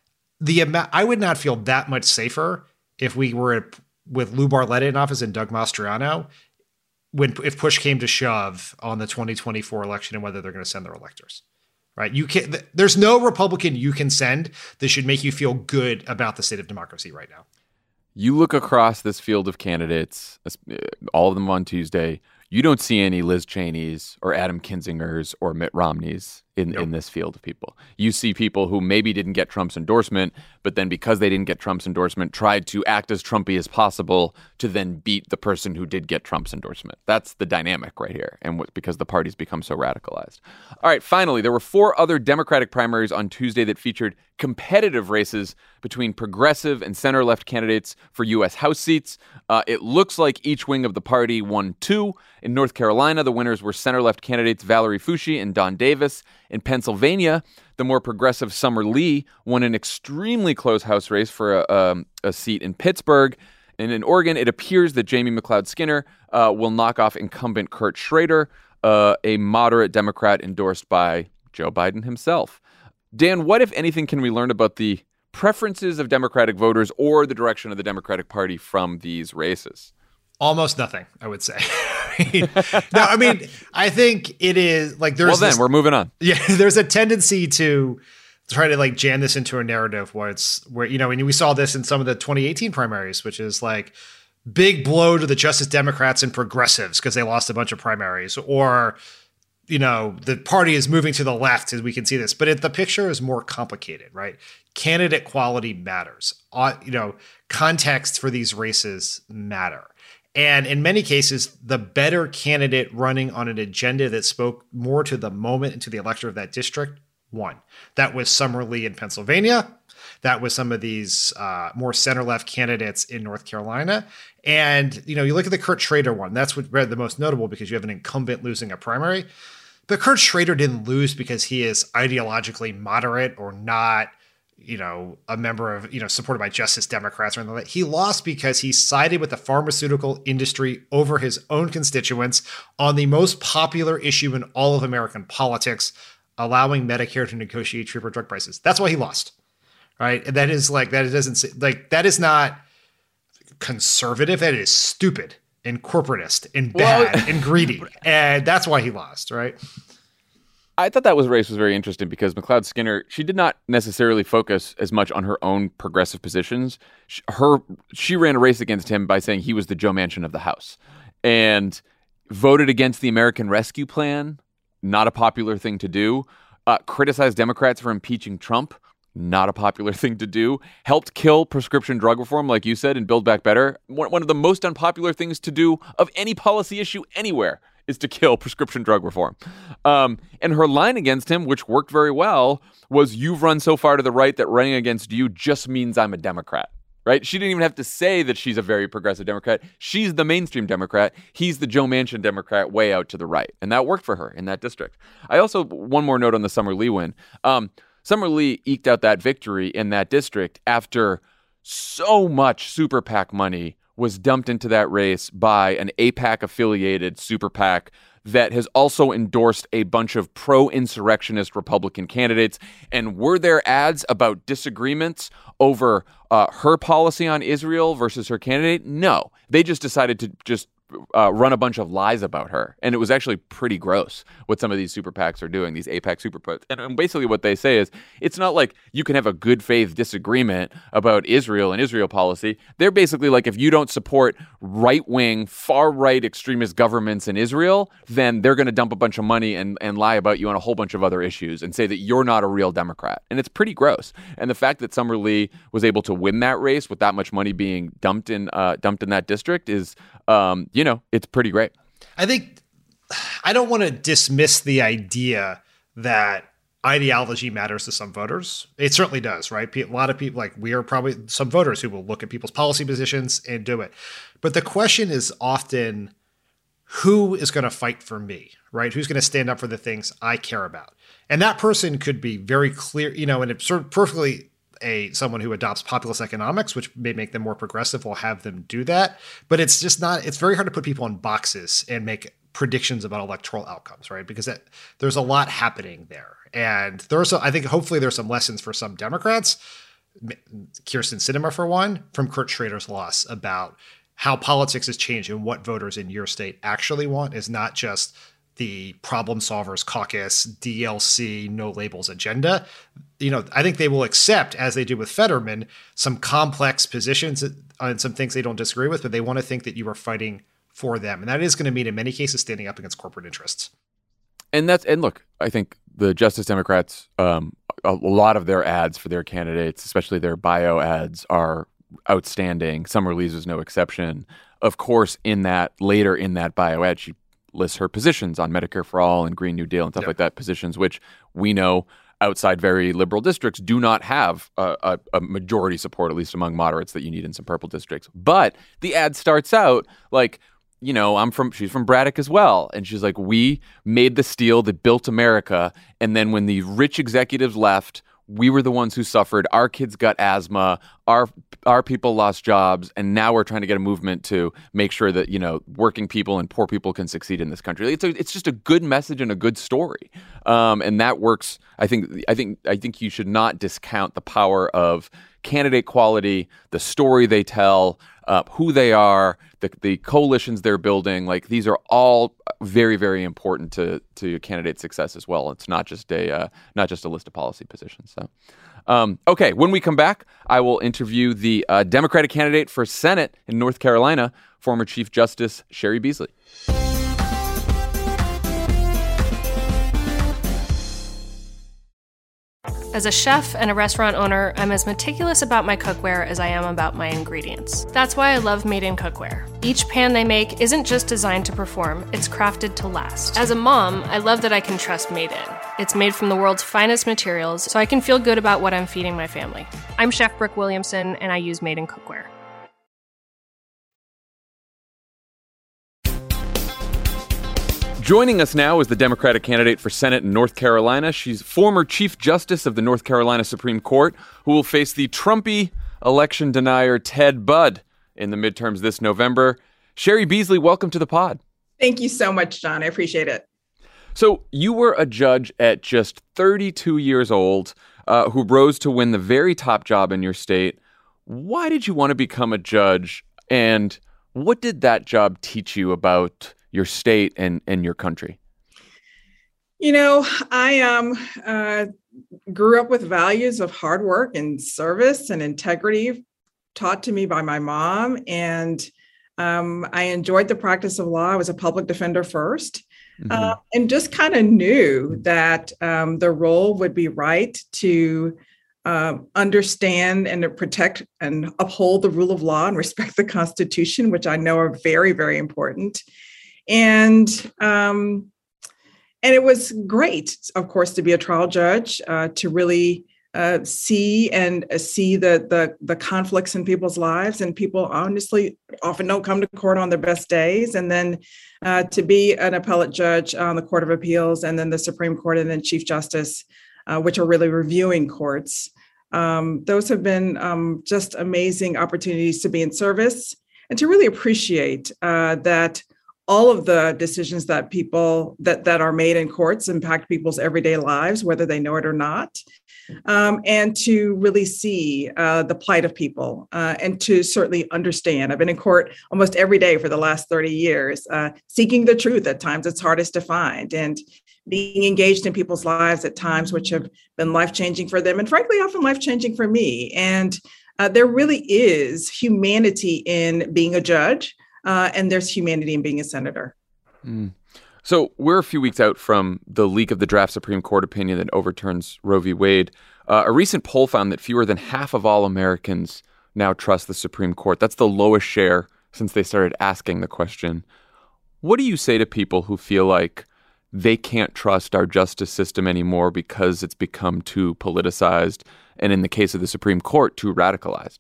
The amount, I would not feel that much safer if we were with Lou Barletta in office and Doug Mastriano, when if push came to shove on the twenty twenty-four election and whether they're going to send their electors. Right? You can there's no Republican you can send that should make you feel good about the state of democracy right now. You look across this field of candidates, all of them on Tuesday, you don't see any Liz Cheneys or Adam Kinzingers or Mitt Romneys. in, Nope. in this field of people. You see people who maybe didn't get Trump's endorsement, but then because they didn't get Trump's endorsement, tried to act as Trumpy as possible to then beat the person who did get Trump's endorsement. That's the dynamic right here, and what, because the party's become so radicalized. All right, finally, there were four other Democratic primaries on Tuesday that featured competitive races between progressive and center-left candidates for U S House seats. Uh, it looks like each wing of the party won two. In North Carolina, the winners were center-left candidates Valerie Foushee and Don Davis. In Pennsylvania, the more progressive Summer Lee won an extremely close House race for a, um, a seat in Pittsburgh. And in Oregon, it appears that Jamie McLeod Skinner uh, will knock off incumbent Kurt Schrader, uh, a moderate Democrat endorsed by Joe Biden himself. Dan, what, if anything, can we learn about the preferences of Democratic voters or the direction of the Democratic Party from these races? Almost nothing, I would say. No, I mean, I think it is like there's. Well, then this, we're moving on. Yeah, there's a tendency to try to like jam this into a narrative where it's where, you know, and we saw this in some of the twenty eighteen primaries, which is like big blow to the Justice Democrats and progressives because they lost a bunch of primaries, or, you know, the party is moving to the left as we can see this. But it, the picture is more complicated, right? Candidate quality matters. Uh, you know, context for these races matter. And in many cases, the better candidate running on an agenda that spoke more to the moment and to the electorate of that district won. That was Summer Lee in Pennsylvania. That was some of these uh, more center-left candidates in North Carolina. And, you know, you look at the Kurt Schrader one. That's what read the most notable because you have an incumbent losing a primary. But Kurt Schrader didn't lose because he is ideologically moderate or not, you know, a member of, you know, supported by Justice Democrats or anything like that. He lost because he sided with the pharmaceutical industry over his own constituents on the most popular issue in all of American politics, allowing Medicare to negotiate cheaper drug prices. That's why he lost, right? And that is like, that doesn't, like, that is not conservative. That is stupid and corporatist and bad well, and greedy. And that's why he lost, right? I thought that was race was very interesting because McLeod Skinner, she did not necessarily focus as much on her own progressive positions. She, her, she ran a race against him by saying he was the Joe Manchin of the House and voted against the American Rescue Plan, not a popular thing to do, uh, criticized Democrats for impeaching Trump, not a popular thing to do, helped kill prescription drug reform, like you said, and Build Back Better. One, one of the most unpopular things to do of any policy issue anywhere is to kill prescription drug reform. Um, and her line against him, which worked very well, was you've run so far to the right that running against you just means I'm a Democrat, right? She didn't even have to say that she's a very progressive Democrat. She's the mainstream Democrat. He's the Joe Manchin Democrat way out to the right. And that worked for her in that district. I also, one more note on the Summer Lee win. Um, Summer Lee eked out that victory in that district after so much super PAC money was dumped into that race by an AIPAC affiliated super PAC that has also endorsed a bunch of pro-insurrectionist Republican candidates. And were there ads about disagreements over uh, her policy on Israel versus her candidate? No. They just decided to just uh, run a bunch of lies about her. And it was actually pretty gross what some of these super PACs are doing, these AIPAC super PACs. And, and basically what they say is, it's not like you can have a good faith disagreement about Israel and Israel policy. They're basically like, if you don't support right-wing, far-right extremist governments in Israel, then they're going to dump a bunch of money and, and lie about you on a whole bunch of other issues and say that you're not a real Democrat. And it's pretty gross. And the fact that Summer Lee was able to win that race with that much money being dumped in uh, dumped in that district is, um, you know, it's pretty great. I think I don't want to dismiss the idea that ideology matters to some voters. It certainly does, right? A lot of people, like we are probably some voters who will look at people's policy positions and do it. But the question is often, who is going to fight for me, right? Who's going to stand up for the things I care about? And that person could be very clear, you know, and it's sort of perfectly a someone who adopts populist economics, which may make them more progressive, will have them do that. But it's just not, it's very hard to put people in boxes and make predictions about electoral outcomes, right? Because that, there's a lot happening there. And there's, I think, hopefully there's some lessons for some Democrats, Kyrsten Sinema for one, from Kurt Schrader's loss about how politics has changed and what voters in your state actually want is not just the problem solvers caucus, D L C, no labels agenda. You know, I think they will accept, as they did with Fetterman, some complex positions on some things they don't disagree with, but they want to think that you are fighting for them. And that is going to mean in many cases standing up against corporate interests. And that's, and look, I think the Justice Democrats, um, a lot of their ads for their candidates, especially their bio ads, are outstanding. Summer Lee's is no exception. Of course, in that later in that bio ad, she lists her positions on Medicare for All and Green New Deal and stuff yeah. like that, positions which we know outside very liberal districts do not have a, a, a majority support, at least among moderates, that you need in some purple districts. But the ad starts out like, you know, I'm from, she's from Braddock as well. And she's like, we made the steel that built America. And then when the rich executives left, we were the ones who suffered. Our kids got asthma. Our our people lost jobs. And now we're trying to get a movement to make sure that, you know, working people and poor people can succeed in this country. It's a, it's just a good message and a good story. Um, and that works. I think I think I think you should not discount the power of candidate quality, the story they tell, uh, who they are, the the coalitions they're building. Like, these are all very, very important to to candidate success as well. It's not just a uh, not just a list of policy positions. So, um, okay, when we come back, I will interview the uh, Democratic candidate for Senate in North Carolina, former Chief Justice Cheri Beasley. As a chef and a restaurant owner, I'm as meticulous about my cookware as I am about my ingredients. That's why I love Made in Cookware. Each pan they make isn't just designed to perform, it's crafted to last. As a mom, I love that I can trust Made In. It's made from the world's finest materials, so I can feel good about what I'm feeding my family. I'm Chef Brooke Williamson, and I use Made in Cookware. Joining us now is the Democratic candidate for Senate in North Carolina. She's former Chief Justice of the North Carolina Supreme Court, who will face the Trumpy election denier Ted Budd in the midterms this November. Cheri Beasley, welcome to the pod. Thank you so much, John. I appreciate it. So you were a judge at just thirty-two years old, uh, who rose to win the very top job in your state. Why did you want to become a judge, and what did that job teach you about your state and, and your country? You know, I um, uh, grew up with values of hard work and service and integrity taught to me by my mom. And um, I enjoyed the practice of law. I was a public defender first, mm-hmm. uh, and just kind of knew that um, the role would be right to uh, understand and to protect and uphold the rule of law and respect the Constitution, which I know are very, very important. And um, and it was great, of course, to be a trial judge, uh, to really uh, see and uh, see the, the the conflicts in people's lives. And people honestly often don't come to court on their best days. And then uh, to be an appellate judge on the Court of Appeals and then the Supreme Court and then Chief Justice, uh, which are really reviewing courts. Um, those have been um, just amazing opportunities to be in service and to really appreciate uh, that all of the decisions that people that, that are made in courts impact people's everyday lives, whether they know it or not, um, and to really see uh, the plight of people uh, and to certainly understand. I've been in court almost every day for the last thirty years, uh, seeking the truth. At times it's hardest to find, and being engaged in people's lives at times which have been life-changing for them and frankly often life-changing for me. And uh, there really is humanity in being a judge. Uh, and there's humanity in being a senator. Mm. So we're a few weeks out from the leak of the draft Supreme Court opinion that overturns Roe v. Wade. Uh, a recent poll found that fewer than half of all Americans now trust the Supreme Court. That's the lowest share since they started asking the question. What do you say to people who feel like they can't trust our justice system anymore because it's become too politicized and, in the case of the Supreme Court, too radicalized?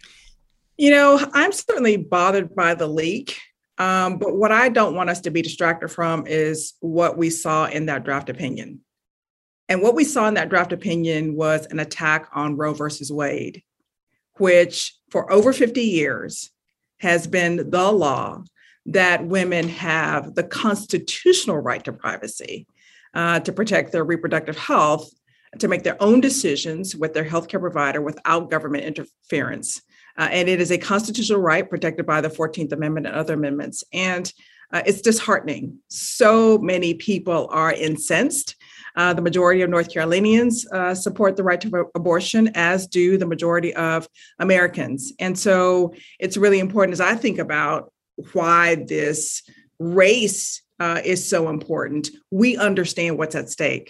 You know, I'm certainly bothered by the leak, um, but what I don't want us to be distracted from is what we saw in that draft opinion. And what we saw in that draft opinion was an attack on Roe versus Wade, which for over fifty years has been the law that women have the constitutional right to privacy, uh, to protect their reproductive health, to make their own decisions with their healthcare provider without government interference. Uh, and it is a constitutional right protected by the fourteenth Amendment and other amendments. And uh, it's disheartening. So many people are incensed. Uh, the majority of North Carolinians uh, support the right to abortion, as do the majority of Americans. And so it's really important as I think about why this race uh, is so important. We understand what's at stake.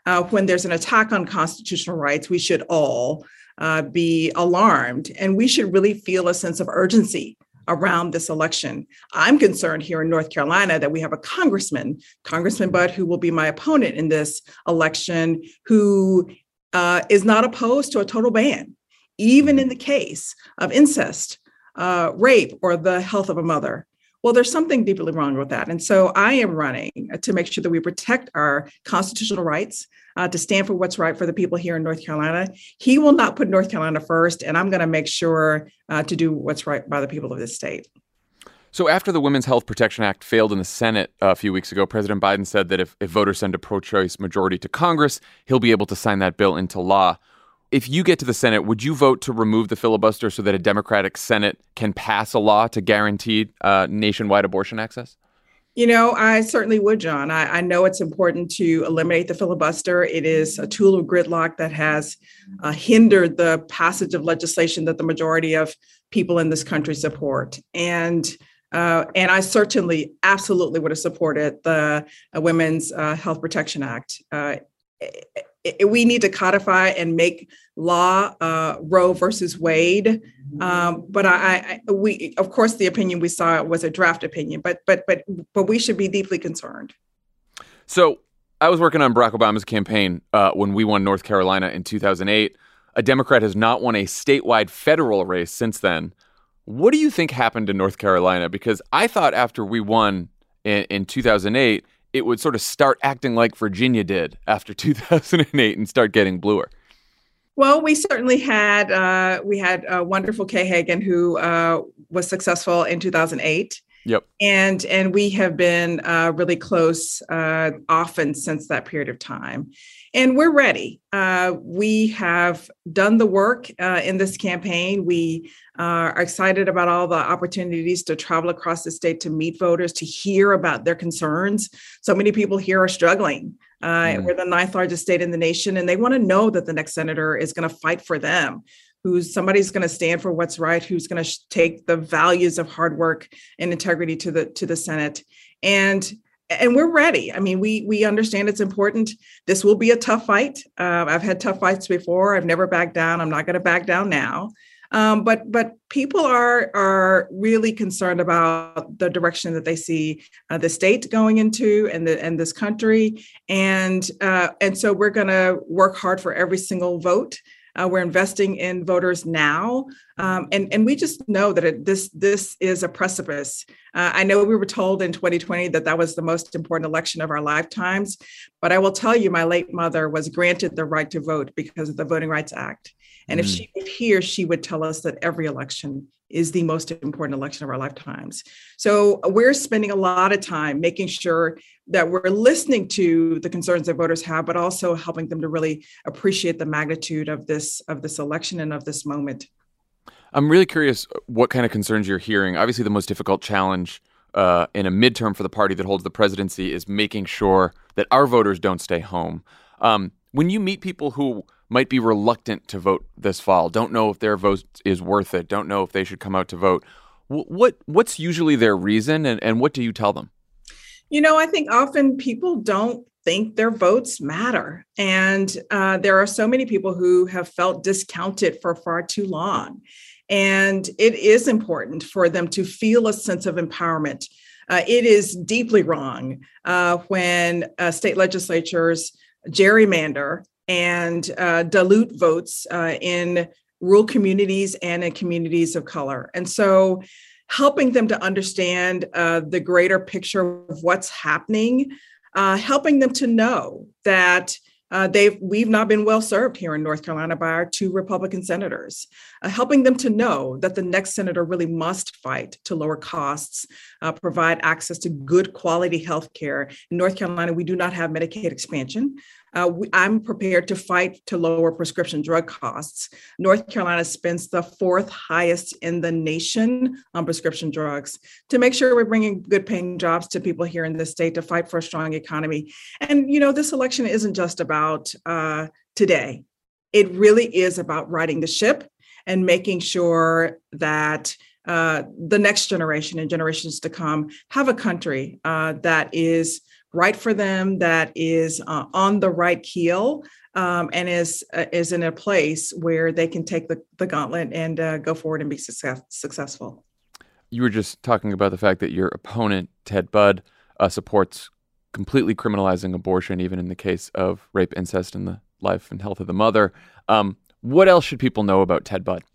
uh, when there's an attack on constitutional rights, we should all uh, be alarmed, and we should really feel a sense of urgency around this election. I'm concerned here in North Carolina that we have a congressman, Congressman Budd, who will be my opponent in this election, who uh, is not opposed to a total ban, even in the case of incest, uh, rape, or the health of a mother. Well, there's something deeply wrong with that. And so I am running to make sure that we protect our constitutional rights, uh, to stand for what's right for the people here in North Carolina. He will not put North Carolina first, and I'm going to make sure uh, to do what's right by the people of this state. So after the Women's Health Protection Act failed in the Senate a few weeks ago, President Biden said that if, if voters send a pro-choice majority to Congress, he'll be able to sign that bill into law. If you get to the Senate, would you vote to remove the filibuster so that a Democratic Senate can pass a law to guarantee uh, nationwide abortion access? You know, I certainly would, John. I, I know it's important to eliminate the filibuster. It is a tool of gridlock that has uh, hindered the passage of legislation that the majority of people in this country support. And uh, and I certainly, absolutely would have supported the uh, Women's uh, Health Protection Act. Uh, We need to codify and make law uh, Roe versus Wade. Um, but I, I, we, of course, the opinion we saw was a draft opinion. But but but but we should be deeply concerned. So I was working on Barack Obama's campaign uh, when we won North Carolina in two thousand eight. A Democrat has not won a statewide federal race since then. What do you think happened in North Carolina? Because I thought after we won in, in two thousand eight, it would sort of start acting like Virginia did after two thousand eight and start getting bluer. Well, we certainly had uh, we had a wonderful Kay Hagan, who uh, was successful in two thousand eight. Yep. And and we have been uh, really close uh, often since that period of time. And we're ready. Uh, we have done the work uh, in this campaign. We uh, are excited about all the opportunities to travel across the state to meet voters, to hear about their concerns. So many people here are struggling. Uh, mm. We're the ninth largest state in the nation, and they want to know that the next senator is going to fight for them, who's somebody's going to stand for what's right, who's going to sh- take the values of hard work and integrity to the to the Senate. And And we're ready. I mean, we we understand it's important. This will be a tough fight. Uh, I've had tough fights before. I've never backed down. I'm not going to back down now. Um, but but people are are really concerned about the direction that they see uh, the state going into, and the and this country. And uh, and so we're going to work hard for every single vote. Uh, we're investing in voters now, um, and and we just know that it, this this is a precipice. Uh, I know we were told in twenty twenty that that was the most important election of our lifetimes, but I will tell you, my late mother was granted the right to vote because of the Voting Rights Act, and mm. if she were here, she would tell us that every election is the most important election of our lifetimes. So we're spending a lot of time making sure that we're listening to the concerns that voters have, but also helping them to really appreciate the magnitude of this of this election and of this moment. I'm really curious what kind of concerns you're hearing. Obviously, the most difficult challenge uh, in a midterm for the party that holds the presidency is making sure that our voters don't stay home. Um, when you meet people who might be reluctant to vote this fall, don't know if their vote is worth it, don't know if they should come out to vote, what what's usually their reason, and, and what do you tell them? You know, I think often people don't think their votes matter. And uh, there are so many people who have felt discounted for far too long. And it is important for them to feel a sense of empowerment. Uh, it is deeply wrong uh, when uh, state legislatures gerrymander and uh, dilute votes uh, in rural communities and in communities of color. And so helping them to understand uh, the greater picture of what's happening, uh, helping them to know that uh, they've we've not been well served here in North Carolina by our two Republican senators, uh, helping them to know that the next senator really must fight to lower costs, uh, provide access to good quality health care. In North Carolina, we do not have Medicaid expansion. Uh, we, I'm prepared to fight to lower prescription drug costs. North Carolina spends the fourth highest in the nation on prescription drugs, to make sure we're bringing good paying jobs to people here in the state, to fight for a strong economy. And, you know, this election isn't just about uh, today. It really is about righting the ship and making sure that uh, the next generation and generations to come have a country uh, that is right for them, that is uh, on the right keel, um, and is uh, is in a place where they can take the, the gauntlet and uh, go forward and be success, successful. You were just talking about the fact that your opponent, Ted Budd, uh, supports completely criminalizing abortion, even in the case of rape, incest, and the life and health of the mother. Um, what else should people know about Ted Budd?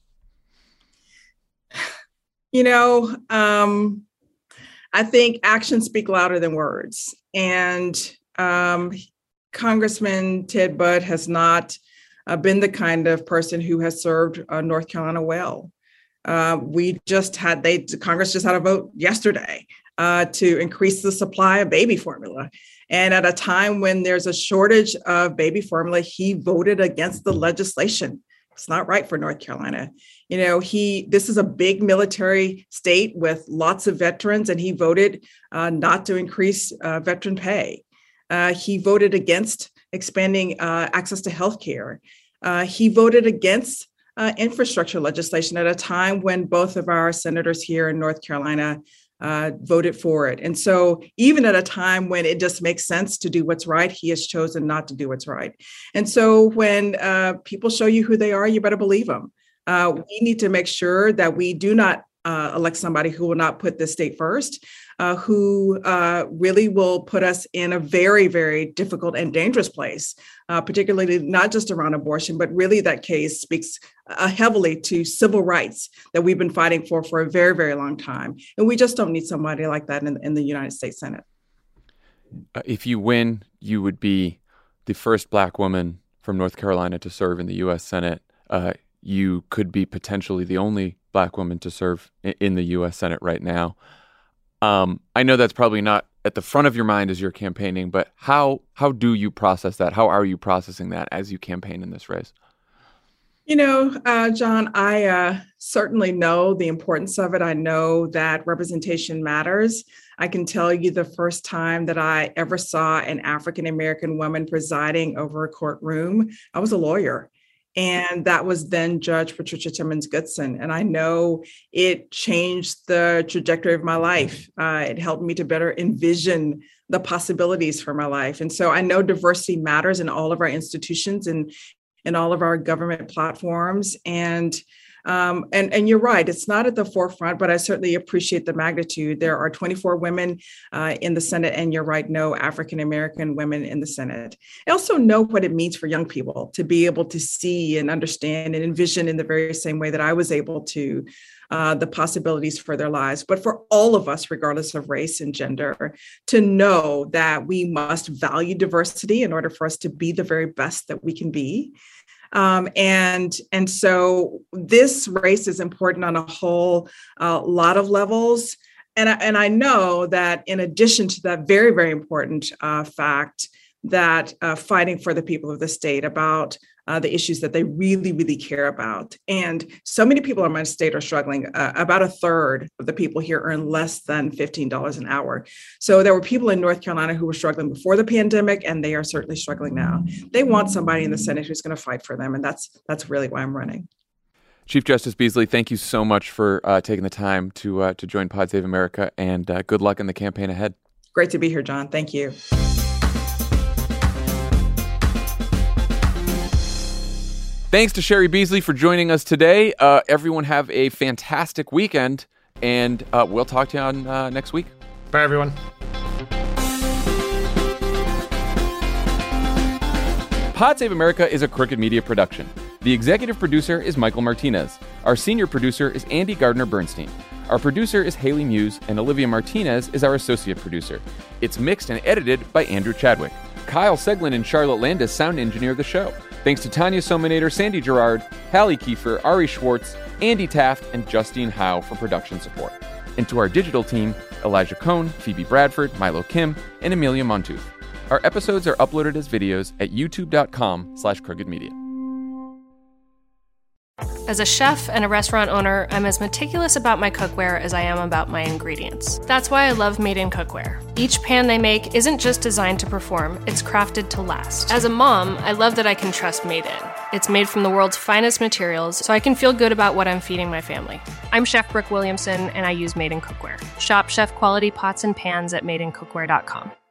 You know, um, I think actions speak louder than words. And um, Congressman Ted Budd has not uh, been the kind of person who has served uh, North Carolina well. Uh, we just had, they Congress just had a vote yesterday uh, to increase the supply of baby formula. And at a time when there's a shortage of baby formula, he voted against the legislation. It's not right for North Carolina. You know, he, this is a big military state with lots of veterans, and he voted uh, not to increase uh, veteran pay. Uh, he voted against expanding uh, access to health care. Uh, he voted against uh, infrastructure legislation at a time when both of our senators here in North Carolina uh, voted for it. And so even at a time when it just makes sense to do what's right, he has chosen not to do what's right. And so when uh, people show you who they are, you better believe them. Uh, we need to make sure that we do not uh, elect somebody who will not put the state first, uh, who uh, really will put us in a very, very difficult and dangerous place, uh, particularly not just around abortion, but really that case speaks uh, heavily to civil rights that we've been fighting for for a very, very long time. And we just don't need somebody like that in, in the United States Senate. Uh, if you win, you would be the first Black woman from North Carolina to serve in the U S Senate. Uh, you could be potentially the only Black woman to serve in the U S Senate right now. Um, I know that's probably not at the front of your mind as you're campaigning, but how how do you process that? How are you processing that as you campaign in this race? You know, uh, John, I uh, certainly know the importance of it. I know that representation matters. I can tell you the first time that I ever saw an African-American woman presiding over a courtroom, I was a lawyer. And that was then Judge Patricia Timmons Goodson. And I know it changed the trajectory of my life. Uh, it helped me to better envision the possibilities for my life. And so I know diversity matters in all of our institutions and in all of our government platforms. And Um, and, and you're right, it's not at the forefront, but I certainly appreciate the magnitude. There are twenty-four women uh, in the Senate, and you're right, no African-American women in the Senate. I also know what it means for young people to be able to see and understand and envision in the very same way that I was able to uh, the possibilities for their lives. But for all of us, regardless of race and gender, to know that we must value diversity in order for us to be the very best that we can be. Um, and, and so this race is important on a whole uh, lot of levels. And I, and I know that in addition to that very, very important uh, fact that uh, fighting for the people of the state about uh, the issues that they really, really care about. And so many people in my state are struggling. Uh, about a third of the people here earn less than fifteen dollars an hour. So there were people in North Carolina who were struggling before the pandemic, and they are certainly struggling now. They want somebody in the Senate who's going to fight for them. And that's that's really why I'm running. Chief Justice Beasley, thank you so much for uh, taking the time to uh, to join Pod Save America, and uh, good luck in the campaign ahead. Great to be here, John. Thank you. Thanks to Cheri Beasley for joining us today. Uh, everyone have a fantastic weekend, and uh, we'll talk to you on uh, next week. Bye, everyone. Pod Save America is a Crooked Media production. The executive producer is Michael Martinez. Our senior producer is Andy Gardner-Bernstein. Our producer is Haley Muse, and Olivia Martinez is our associate producer. It's mixed and edited by Andrew Chadwick. Kyle Seglin and Charlotte Landis sound engineer the show. Thanks to Tanya Sominator, Sandy Gerard, Hallie Kiefer, Ari Schwartz, Andy Taft, and Justine Howe for production support. And to our digital team, Elijah Cohn, Phoebe Bradford, Milo Kim, and Amelia Montooth. Our episodes are uploaded as videos at youtube.com slash crooked media. As a chef and a restaurant owner, I'm as meticulous about my cookware as I am about my ingredients. That's why I love Made in Cookware. Each pan they make isn't just designed to perform, it's crafted to last. As a mom, I love that I can trust Made in. It's made from the world's finest materials, so I can feel good about what I'm feeding my family. I'm Chef Brooke Williamson, and I use Made in Cookware. Shop chef quality pots and pans at made in cookware dot com.